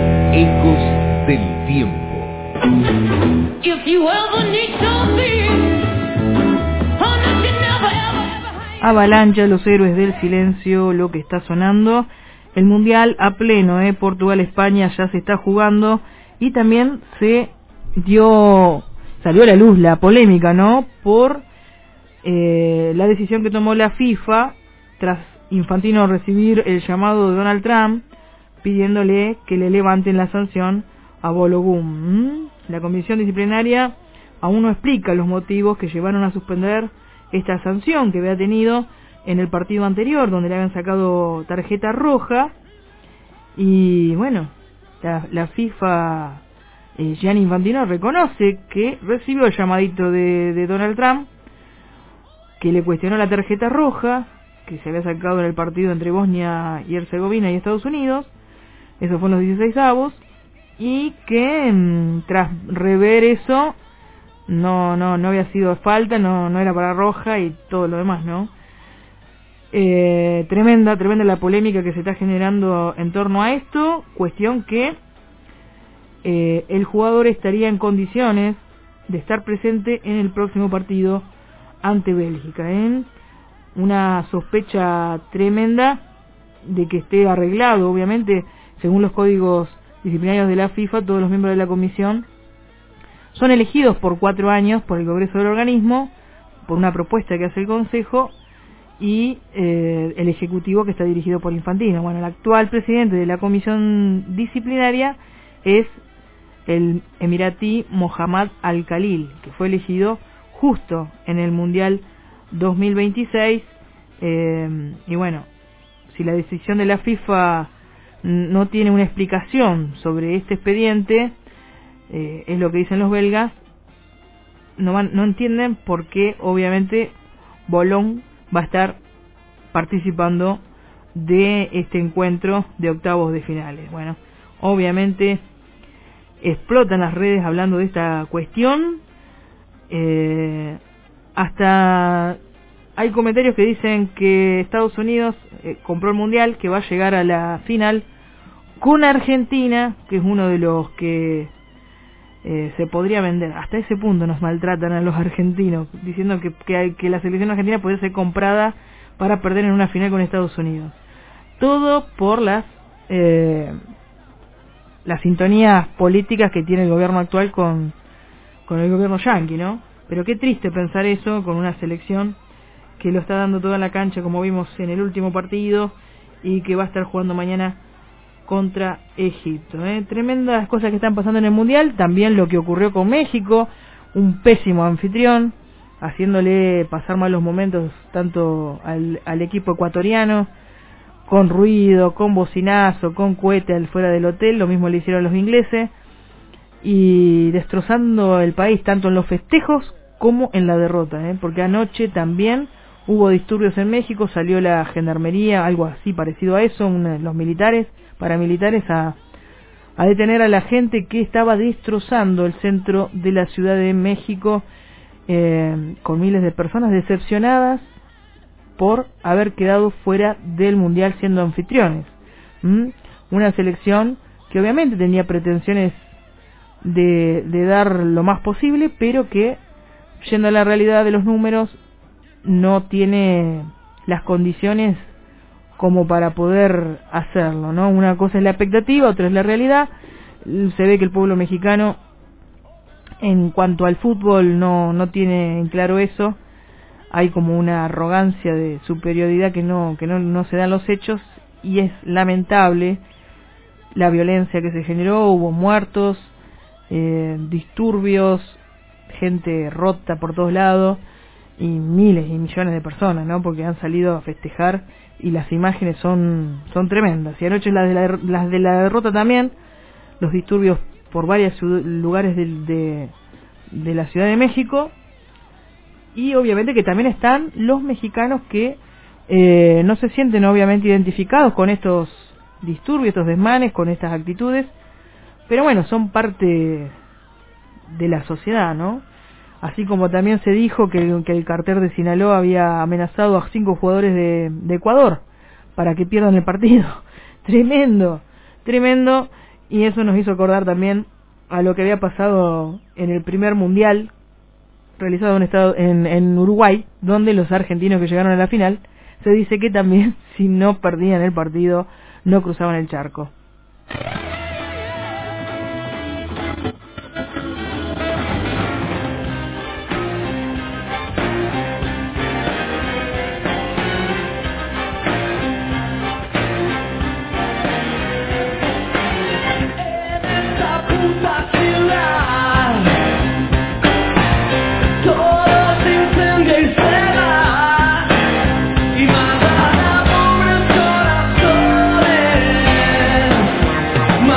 Ecos del Tiempo. Avalancha, Los Héroes del Silencio, lo que está sonando. El Mundial a pleno, Portugal-España ya se está jugando. Y también salió a la luz la polémica, ¿no? Por la decisión que tomó la FIFA tras Infantino recibir el llamado de Donald Trump pidiéndole que le levanten la sanción a Balogun. La comisión disciplinaria aún no explica los motivos que llevaron a suspender esta sanción que había tenido en el partido anterior, donde le habían sacado tarjeta roja. Y bueno, la FIFA, Gianni Infantino, reconoce que recibió el llamadito de Donald Trump, que le cuestionó la tarjeta roja que se había sacado en el partido entre Bosnia y Herzegovina y Estados Unidos. Eso fue en los 16avos. y que tras rever eso no había sido falta, no era para roja y todo lo demás, ¿no? Tremenda la polémica que se está generando en torno a esto, cuestión que el jugador estaría en condiciones de estar presente en el próximo partido ante Bélgica, una sospecha tremenda de que esté arreglado. Obviamente, según los códigos disciplinarios de la FIFA, todos los miembros de la comisión son elegidos por 4 años por el Congreso del organismo, por una propuesta que hace el Consejo, y el Ejecutivo, que está dirigido por Infantino. Bueno, el actual presidente de la comisión disciplinaria es el emiratí Mohamed Al-Khalil, que fue elegido justo en el Mundial 2026, y bueno, si la decisión de la FIFA no tiene una explicación sobre este expediente, es lo que dicen los belgas, no entienden por qué obviamente Boulogne va a estar participando de este encuentro de octavos de finales. Bueno, obviamente explotan las redes hablando de esta cuestión, hasta hay comentarios que dicen que Estados Unidos compró el Mundial, que va a llegar a la final con Argentina, que es uno de los que se podría vender. Hasta ese punto nos maltratan a los argentinos, diciendo que la selección argentina puede ser comprada para perder en una final con Estados Unidos. Todo por las sintonías políticas que tiene el gobierno actual con el gobierno yanqui, ¿no? Pero qué triste pensar eso con una selección que lo está dando toda en la cancha, como vimos en el último partido, y que va a estar jugando mañana contra Egipto. Tremendas cosas que están pasando en el Mundial. También lo que ocurrió con México, un pésimo anfitrión, haciéndole pasar malos momentos tanto al equipo ecuatoriano, con ruido, con bocinazo, con cohete al fuera del hotel. Lo mismo le hicieron los ingleses, y destrozando el país tanto en los festejos como en la derrota, porque anoche también hubo disturbios en México, salió la gendarmería, algo así parecido a eso, los paramilitares a detener a la gente que estaba destrozando el centro de la Ciudad de México, con miles de personas decepcionadas por haber quedado fuera del Mundial siendo anfitriones. Una selección que obviamente tenía pretensiones de dar lo más posible, pero que, yendo a la realidad de los números, no tiene las condiciones como para poder hacerlo, ¿no? Una cosa es la expectativa, otra es la realidad. Se ve que el pueblo mexicano, en cuanto al fútbol, no tiene en claro eso. Hay como una arrogancia de superioridad que no se dan los hechos, y es lamentable la violencia que se generó. Hubo muertos, disturbios, gente rota por todos lados, y miles y millones de personas, ¿no? Porque han salido a festejar, y las imágenes son tremendas. Y anoche las de la derrota también, los disturbios por varios lugares de la Ciudad de México, y obviamente que también están los mexicanos que no se sienten obviamente identificados con estos disturbios, estos desmanes, con estas actitudes, pero bueno, son parte de la sociedad, ¿no? Así como también se dijo que el cartel de Sinaloa había amenazado a 5 jugadores de Ecuador para que pierdan el partido. Tremendo, y eso nos hizo acordar también a lo que había pasado en el primer Mundial realizado en Uruguay, donde los argentinos que llegaron a la final, se dice que también, si no perdían el partido, no cruzaban el charco. Y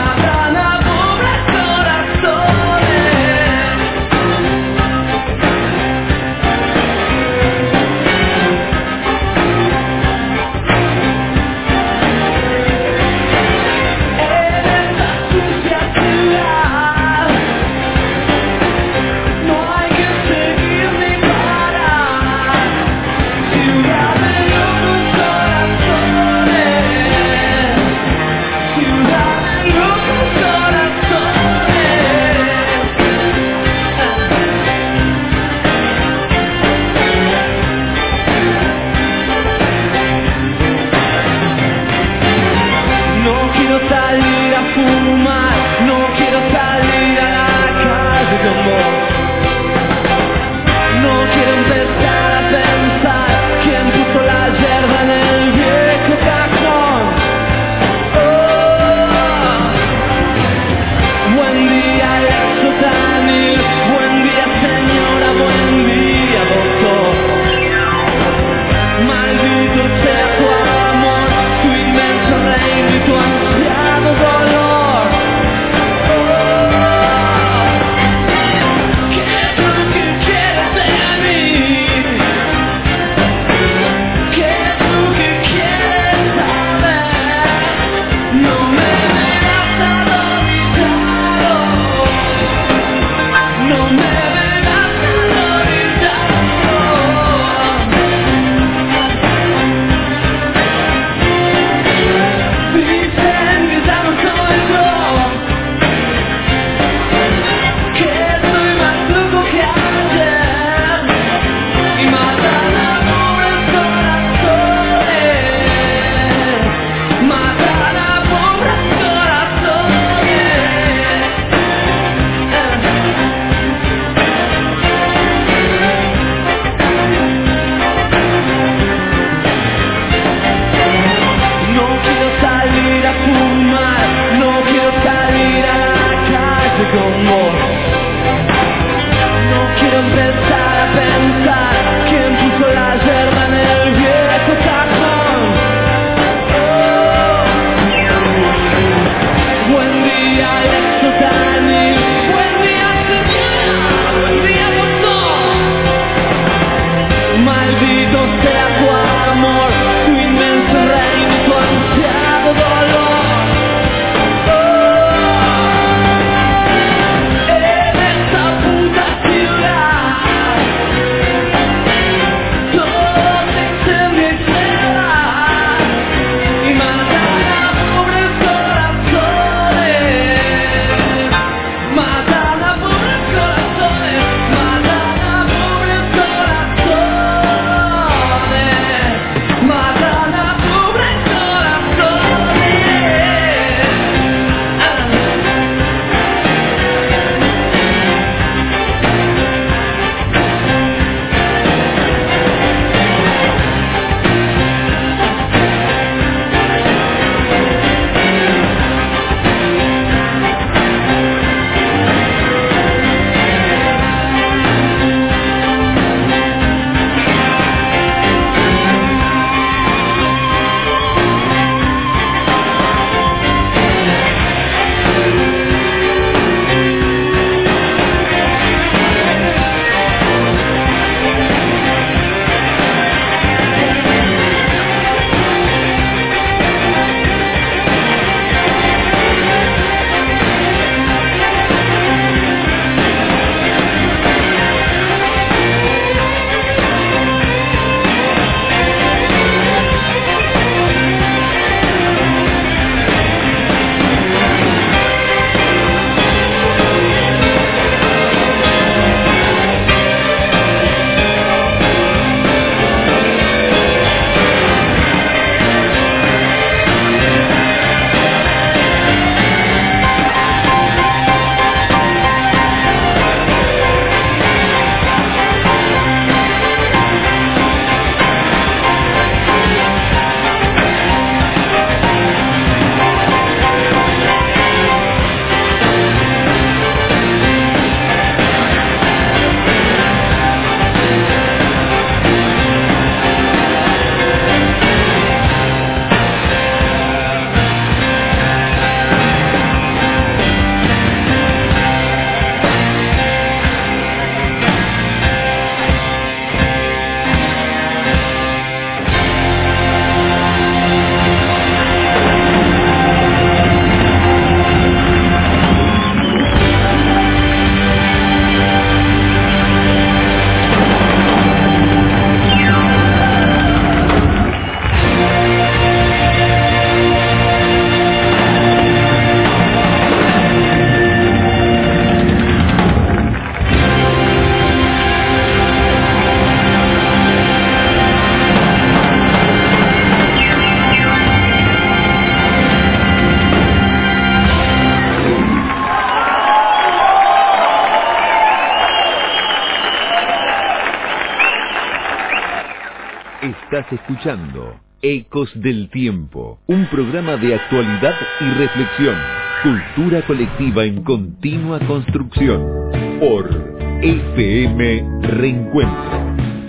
Estás escuchando Ecos del Tiempo, un programa de actualidad y reflexión, cultura colectiva en continua construcción, por FM Reencuentro.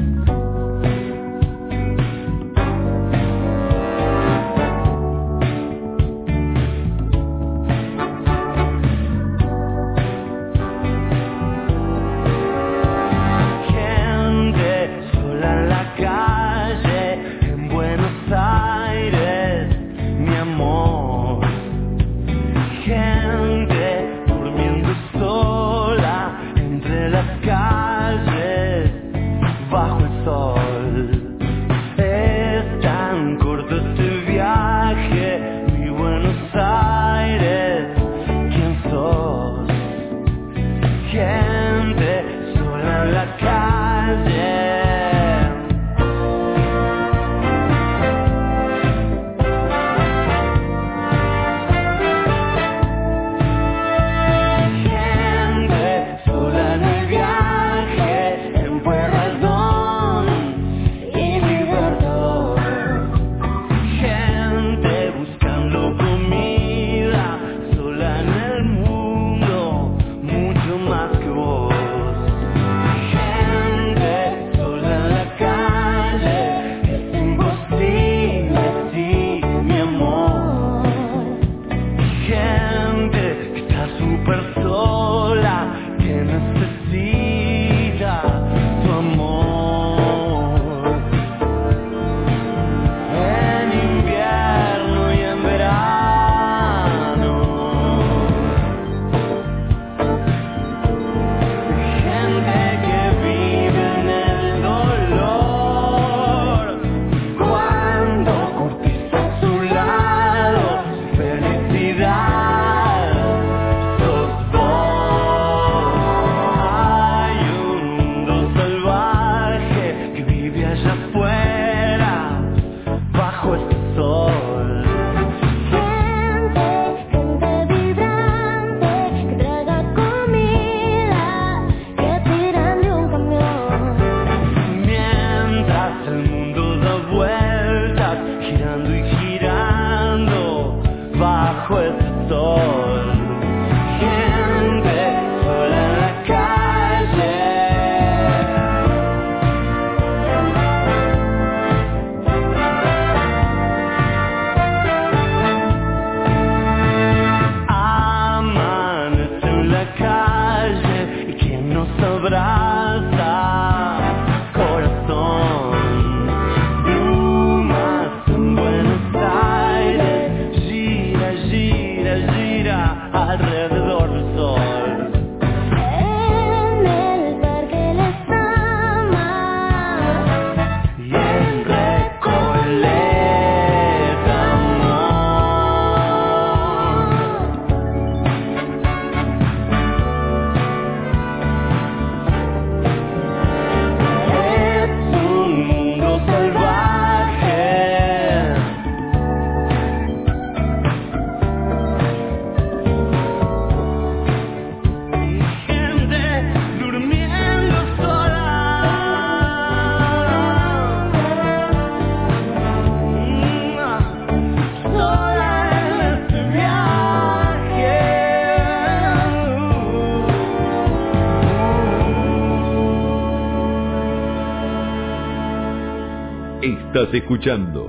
Estás escuchando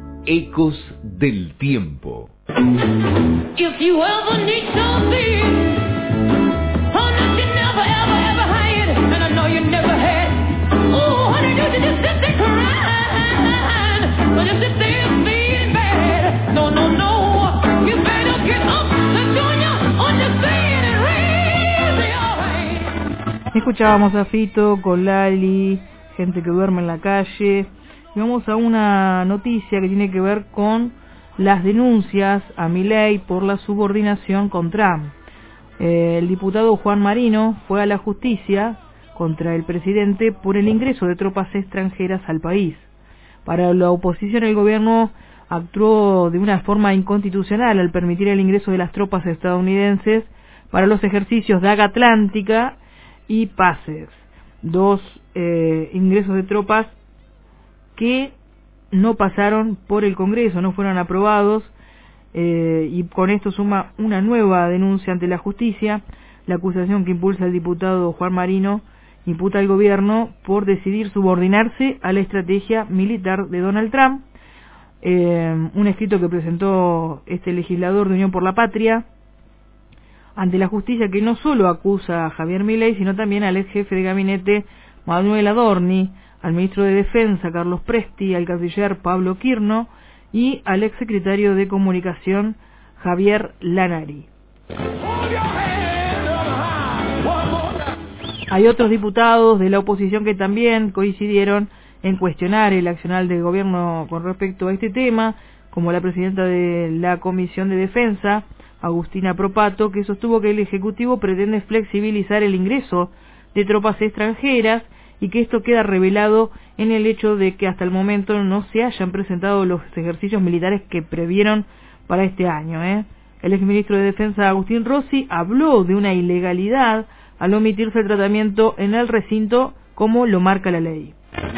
Ecos del Tiempo. If you ever need something, oh, nothing never, ever, ever had, and I know you never had. Oh, honey, don't you just sit there crying, but if it is feeling bad, no, no, no, you better get up, let's join you on the scene and raise your hand. Escuchábamos a Fito con Lali, gente que duerme en la calle. Y vamos a una noticia que tiene que ver con las denuncias a Milei por la subordinación con Trump. El diputado Juan Marino fue a la justicia contra el presidente por el ingreso de tropas extranjeras al país. Para la oposición, el gobierno actuó de una forma inconstitucional al permitir el ingreso de las tropas estadounidenses para los ejercicios Daga Atlántica y PACEX, dos ingresos de tropas que no pasaron por el Congreso, no fueron aprobados, y con esto suma una nueva denuncia ante la justicia. La acusación que impulsa el diputado Juan Marino imputa al gobierno por decidir subordinarse a la estrategia militar de Donald Trump. Un escrito que presentó este legislador de Unión por la Patria ante la justicia, que no solo acusa a Javier Milei, sino también al ex jefe de gabinete Manuel Adorni, al ministro de Defensa Carlos Presti, al canciller Pablo Quirno y al ex secretario de Comunicación Javier Lanari. Hay otros diputados de la oposición que también coincidieron en cuestionar el accionar del gobierno con respecto a este tema, como la presidenta de la Comisión de Defensa, Agustina Propato, que sostuvo que el Ejecutivo pretende flexibilizar el ingreso de tropas extranjeras y que esto queda revelado en el hecho de que hasta el momento no se hayan presentado los ejercicios militares que previeron para este año. El exministro de Defensa, Agustín Rossi, habló de una ilegalidad al omitirse el tratamiento en el recinto como lo marca la ley.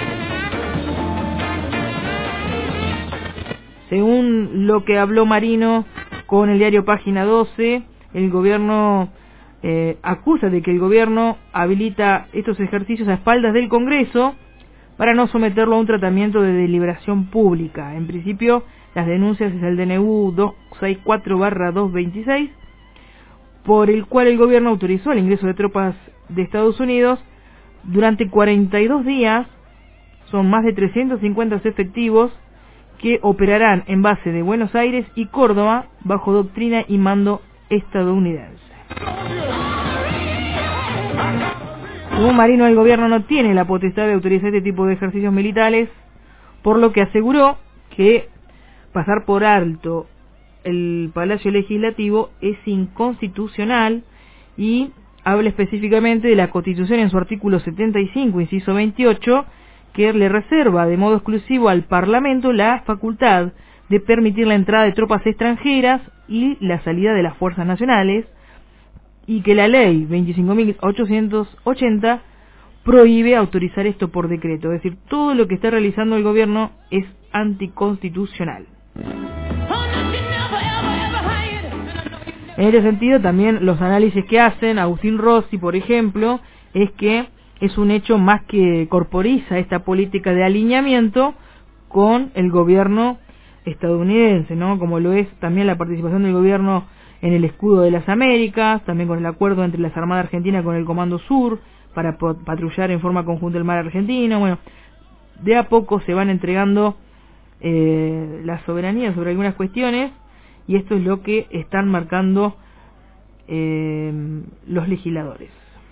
Según lo que habló Marino con el diario Página 12, el gobierno acusa de que el gobierno habilita estos ejercicios a espaldas del Congreso para no someterlo a un tratamiento de deliberación pública. En principio, las denuncias es el DNU 264/226, por el cual el gobierno autorizó el ingreso de tropas de Estados Unidos durante 42 días. Son más de 350 efectivos que operarán en base de Buenos Aires y Córdoba bajo doctrina y mando estadounidense. Según Marino, el gobierno no tiene la potestad de autorizar este tipo de ejercicios militares, por lo que aseguró que pasar por alto el Palacio Legislativo es inconstitucional, y habla específicamente de la Constitución en su artículo 75, inciso 28, que le reserva de modo exclusivo al Parlamento la facultad de permitir la entrada de tropas extranjeras y la salida de las fuerzas nacionales, y que la ley 25.880 prohíbe autorizar esto por decreto. Es decir, todo lo que está realizando el gobierno es anticonstitucional. En ese sentido, también los análisis que hacen Agustín Rossi, por ejemplo, es que es un hecho más que corporiza esta política de alineamiento con el gobierno estadounidense, ¿no? Como lo es también la participación del gobierno en el Escudo de las Américas, también con el acuerdo entre las Armadas Argentinas con el Comando Sur para patrullar en forma conjunta el mar argentino. Bueno, de a poco se van entregando la soberanía sobre algunas cuestiones, y esto es lo que están marcando los legisladores.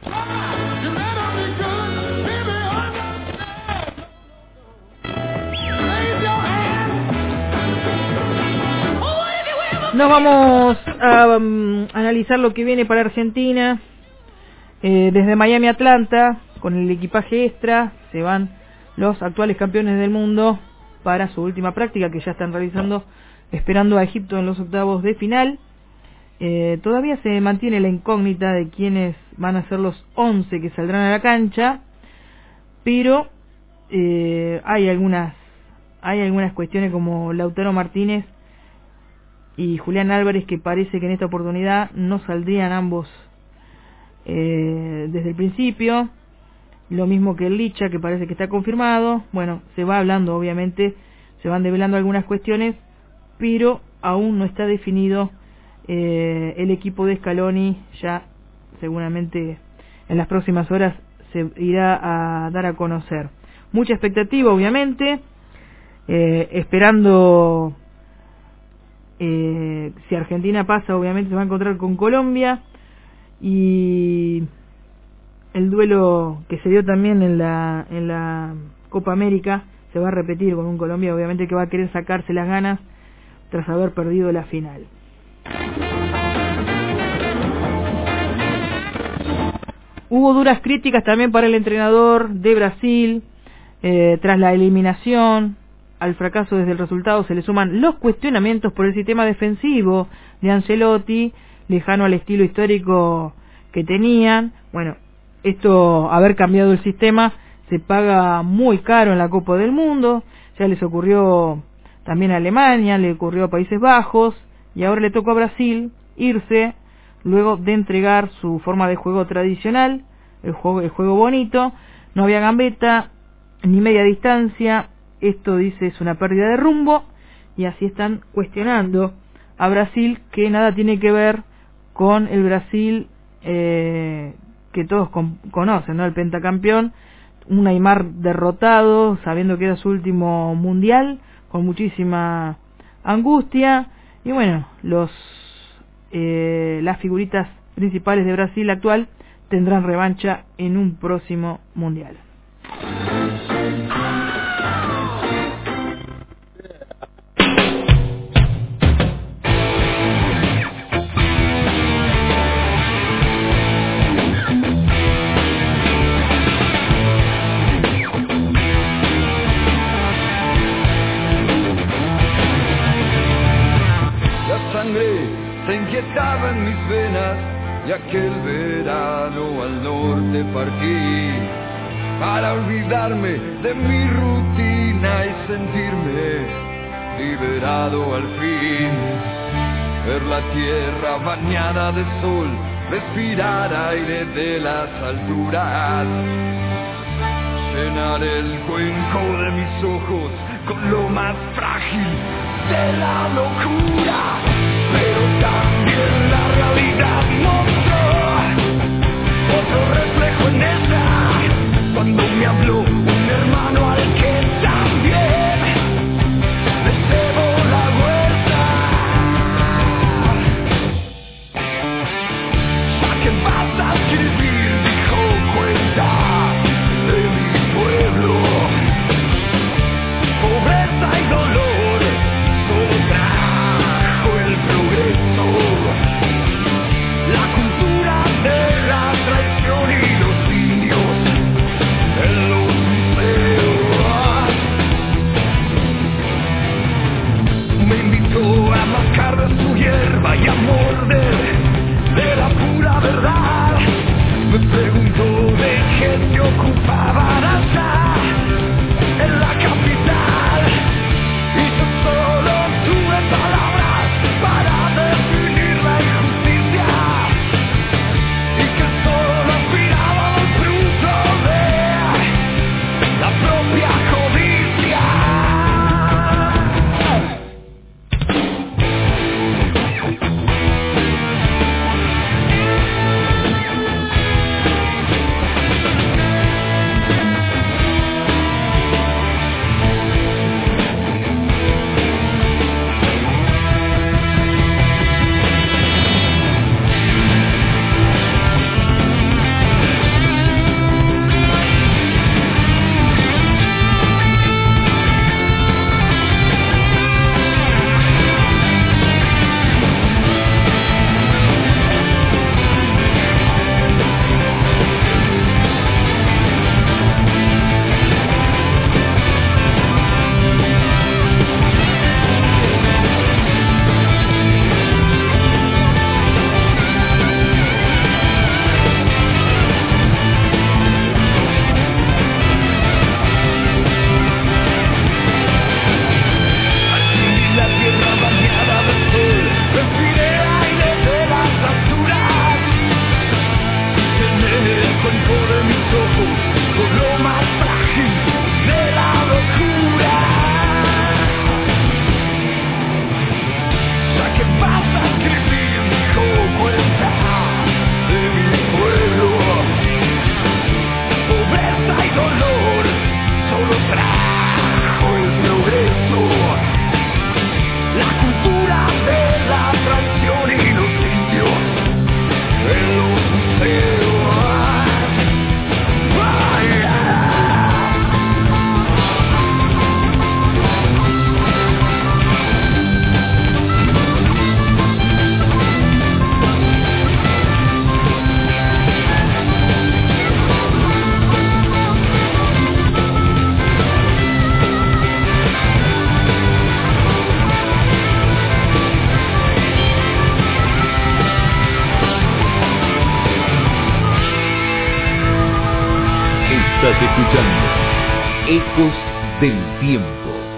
Nos vamos a analizar lo que viene para Argentina. Desde Miami a Atlanta, con el equipaje extra, se van los actuales campeones del mundo para su última práctica, que ya están realizando, esperando a Egipto en los octavos de final. Todavía se mantiene la incógnita de quiénes van a ser los 11 que saldrán a la cancha, pero hay algunas cuestiones como Lautaro Martínez y Julián Álvarez, que parece que en esta oportunidad no saldrían ambos desde el principio. Lo mismo que el Licha, que parece que está confirmado. Bueno, se va hablando, obviamente, se van develando algunas cuestiones, pero aún no está definido el equipo de Scaloni. Ya seguramente en las próximas horas se irá a dar a conocer. Mucha expectativa, obviamente, esperando. Si Argentina pasa, obviamente se va a encontrar con Colombia, y el duelo que se dio también en la Copa América se va a repetir con un Colombia, obviamente, que va a querer sacarse las ganas tras haber perdido la final. Hubo duras críticas también para el entrenador de Brasil tras la eliminación. Al fracaso desde el resultado se le suman los cuestionamientos por el sistema defensivo de Ancelotti, lejano al estilo histórico que tenían. Bueno, esto, haber cambiado el sistema, se paga muy caro en la Copa del Mundo. Ya les ocurrió también a Alemania, le ocurrió a Países Bajos, y ahora le tocó a Brasil irse luego de entregar su forma de juego tradicional, el juego bonito. No había gambeta ni media distancia. Esto, dice, es una pérdida de rumbo, y así están cuestionando a Brasil, que nada tiene que ver con el Brasil que todos conocen, ¿no? El pentacampeón, un Neymar derrotado, sabiendo que era su último mundial, con muchísima angustia. Y bueno, las figuritas principales de Brasil actual tendrán revancha en un próximo mundial. Se inquietaba en mis venas y aquel verano al norte partí para olvidarme de mi rutina y sentirme liberado al fin. Ver la tierra bañada de sol, respirar aire de las alturas, llenar el cuenco de mis ojos con lo más frágil de la locura. Pero también la realidad mostró otro reflejo en ella, cuando me habló un hermano al que también le cebo la vuelta. Ya que vas a escribir, dijo, cuenta de mi pueblo, pobreza y dolor, solo trajo el progreso, la cultura de la traición y los indios en los museos. Me invitó a mascar de su hierba y a morder de la pura verdad. Me preguntó de qué se ocupaban allá en la capital, y yo solo tuve palabras para definir la injusticia, y que solo aspiraba al fruto de la propia codicia. Estás escuchando Ecos del Tiempo.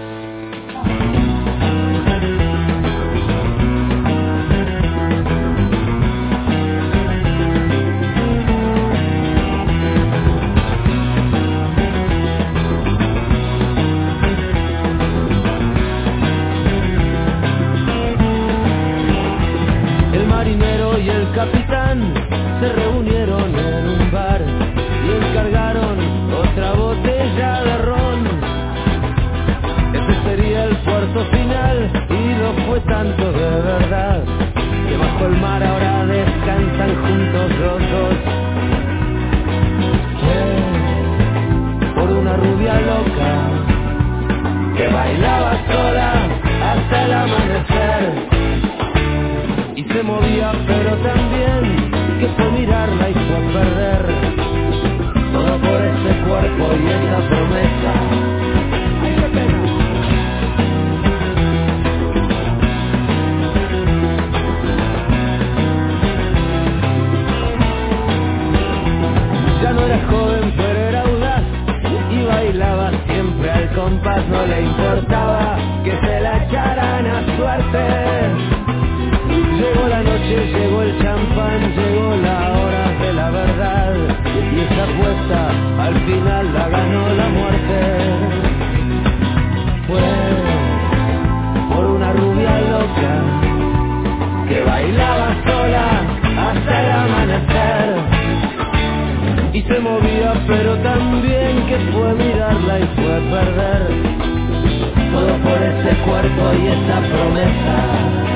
capitán se reunieron en un bar y encargaron otra botella de ron. Ese sería el puerto final y lo fue tanto de verdad que bajo el mar ahora descansan juntos los dos. Por una rubia loca que bailaba sola hasta el amanecer y se movía pero también que fue mirarla y fue a perder todo por ese cuerpo y esa promesa. ¡Ay, qué pena! Ya no era joven pero era audaz y bailaba siempre al compás, no le importaba que se la echaran a suerte. Llegó la noche, llegó el champán, llegó la hora de la verdad y esa apuesta al final la ganó la muerte. Fue por una rubia loca que bailaba sola hasta el amanecer y se movía pero también que fue mirarla y fue a perder todo por ese cuerpo y esa promesa.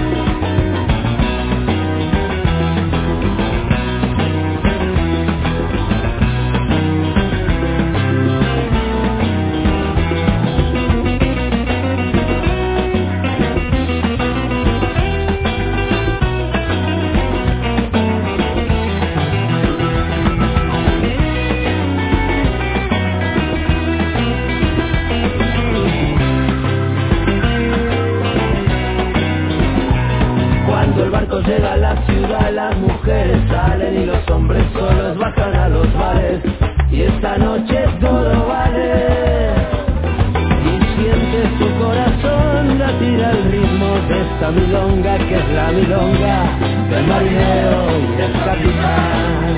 Llega a la ciudad, las mujeres salen y los hombres solos bajan a los bares y esta noche todo vale y siente su corazón latir al ritmo de esta milonga que es la milonga del marinero y del capitán.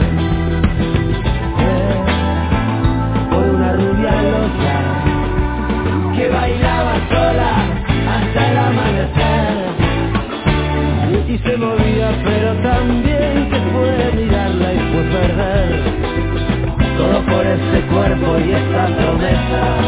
Por una rubia loca que bailaba sola hasta el amanecer y se movía pero también que fue mirarla y fue perder todo por ese cuerpo y esa promesa.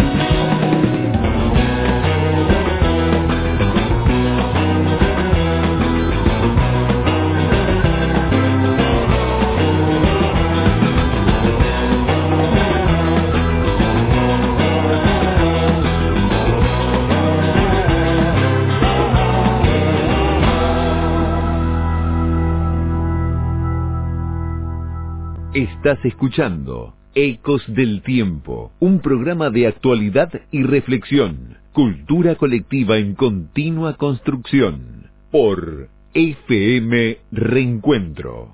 Estás escuchando Ecos del Tiempo, un programa de actualidad y reflexión, cultura colectiva en continua construcción, por FM Reencuentro.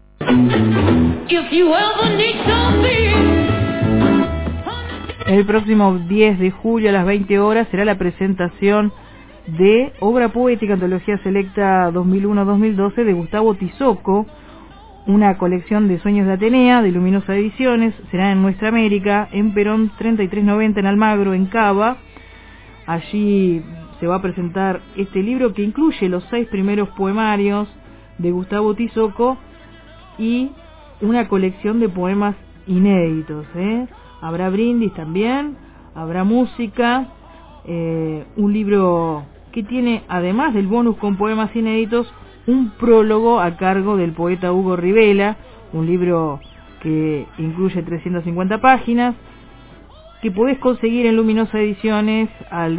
El próximo 10 de julio a las 20 horas será la presentación de Obra Poética Antología Selecta 2001-2012 de Gustavo Tizoco, una colección de Sueños de Atenea, de Luminosa Ediciones. Será en Nuestra América, en Perón 3390, en Almagro, en Cava. Allí se va a presentar este libro que incluye los 6 primeros poemarios de Gustavo Tizoco y una colección de poemas inéditos, Habrá brindis también, habrá música, un libro que tiene, además del bonus con poemas inéditos, un prólogo a cargo del poeta Hugo Rivela, un libro que incluye 350 páginas, que podés conseguir en Luminosa Ediciones al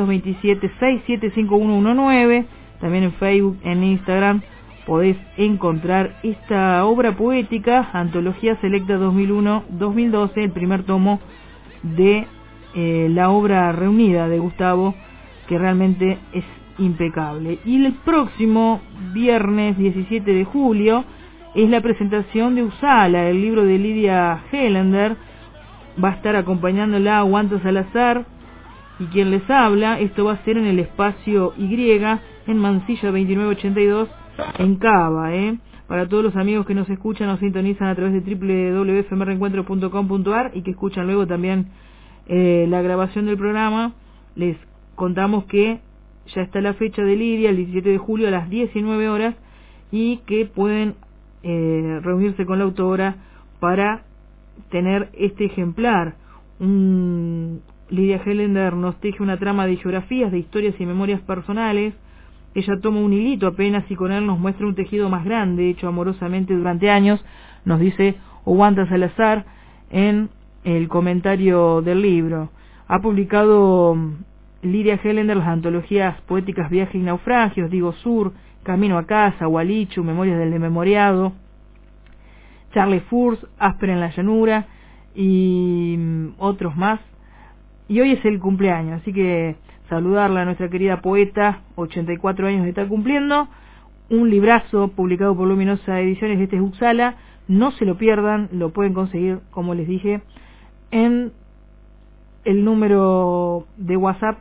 2227-675119, también en Facebook, en Instagram, podés encontrar esta obra poética, Antología Selecta 2001-2012, el primer tomo de la obra reunida de Gustavo, que realmente es impecable. Y el próximo viernes 17 de julio es la presentación de Usala, el libro de Lidia Helander. Va a estar acompañándola Guanto Salazar y quien les habla. Esto va a ser en el espacio Y, en Mansilla 2982, en Cava, Para todos los amigos que nos escuchan o sintonizan a través de www.fmreencuentro.com.ar y que escuchan luego también la grabación del programa, les contamos que ya está la fecha de Lidia, el 17 de julio a las 19 horas, y que pueden reunirse con la autora para tener este ejemplar. Lydia Hellender nos teje una trama de geografías, de historias y memorias personales. Ella toma un hilito apenas y con él nos muestra un tejido más grande, hecho amorosamente durante años, nos dice Owanda Salazar en el comentario del libro. Ha publicado Lydia Hellender las antologías poéticas Viaje y Naufragios, Digo Sur, Camino a Casa, Hualichu, Memorias del Desmemoriado, Charlie Furs, Áspera en la Llanura y otros más. Y hoy es el cumpleaños, así que saludarla a nuestra querida poeta, 84 años de estar cumpliendo. Un librazo publicado por Luminosa Ediciones, este es Uxala, no se lo pierdan, lo pueden conseguir, como les dije, en el número de WhatsApp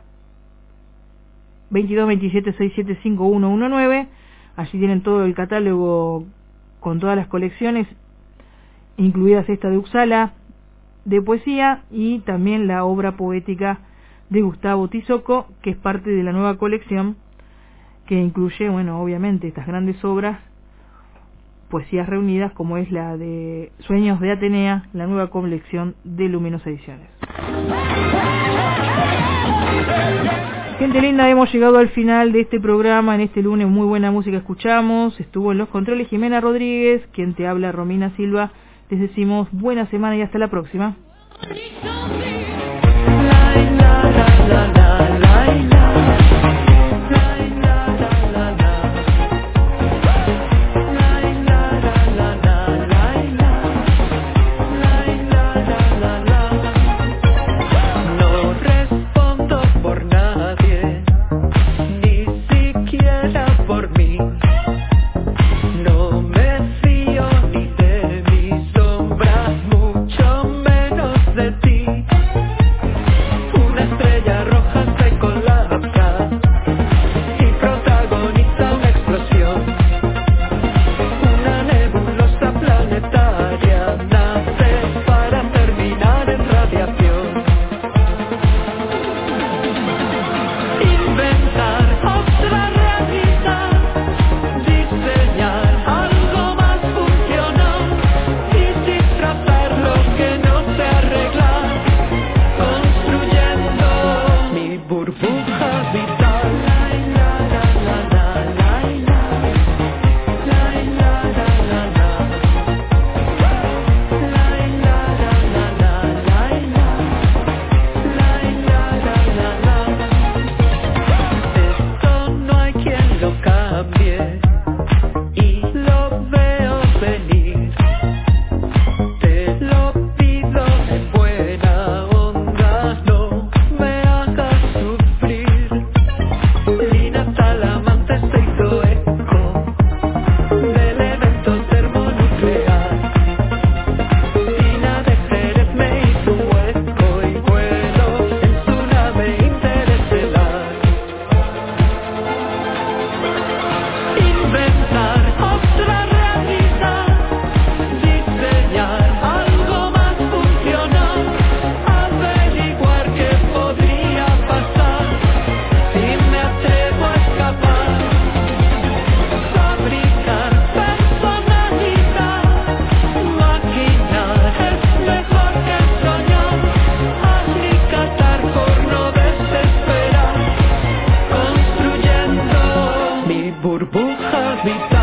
2227675119. Allí tienen todo el catálogo con todas las colecciones, incluidas esta de Uxala, de poesía, y también la obra poética de Gustavo Tizoco, que es parte de la nueva colección, que incluye, bueno, obviamente estas grandes obras, poesías reunidas, como es la de Sueños de Atenea, la nueva colección de Luminosa Ediciones. Gente linda, hemos llegado al final de este programa. En este lunes muy buena música escuchamos. Estuvo en los controles Jimena Rodríguez, quien te habla Romina Silva. Les decimos buena semana y hasta la próxima. burbujas vitales.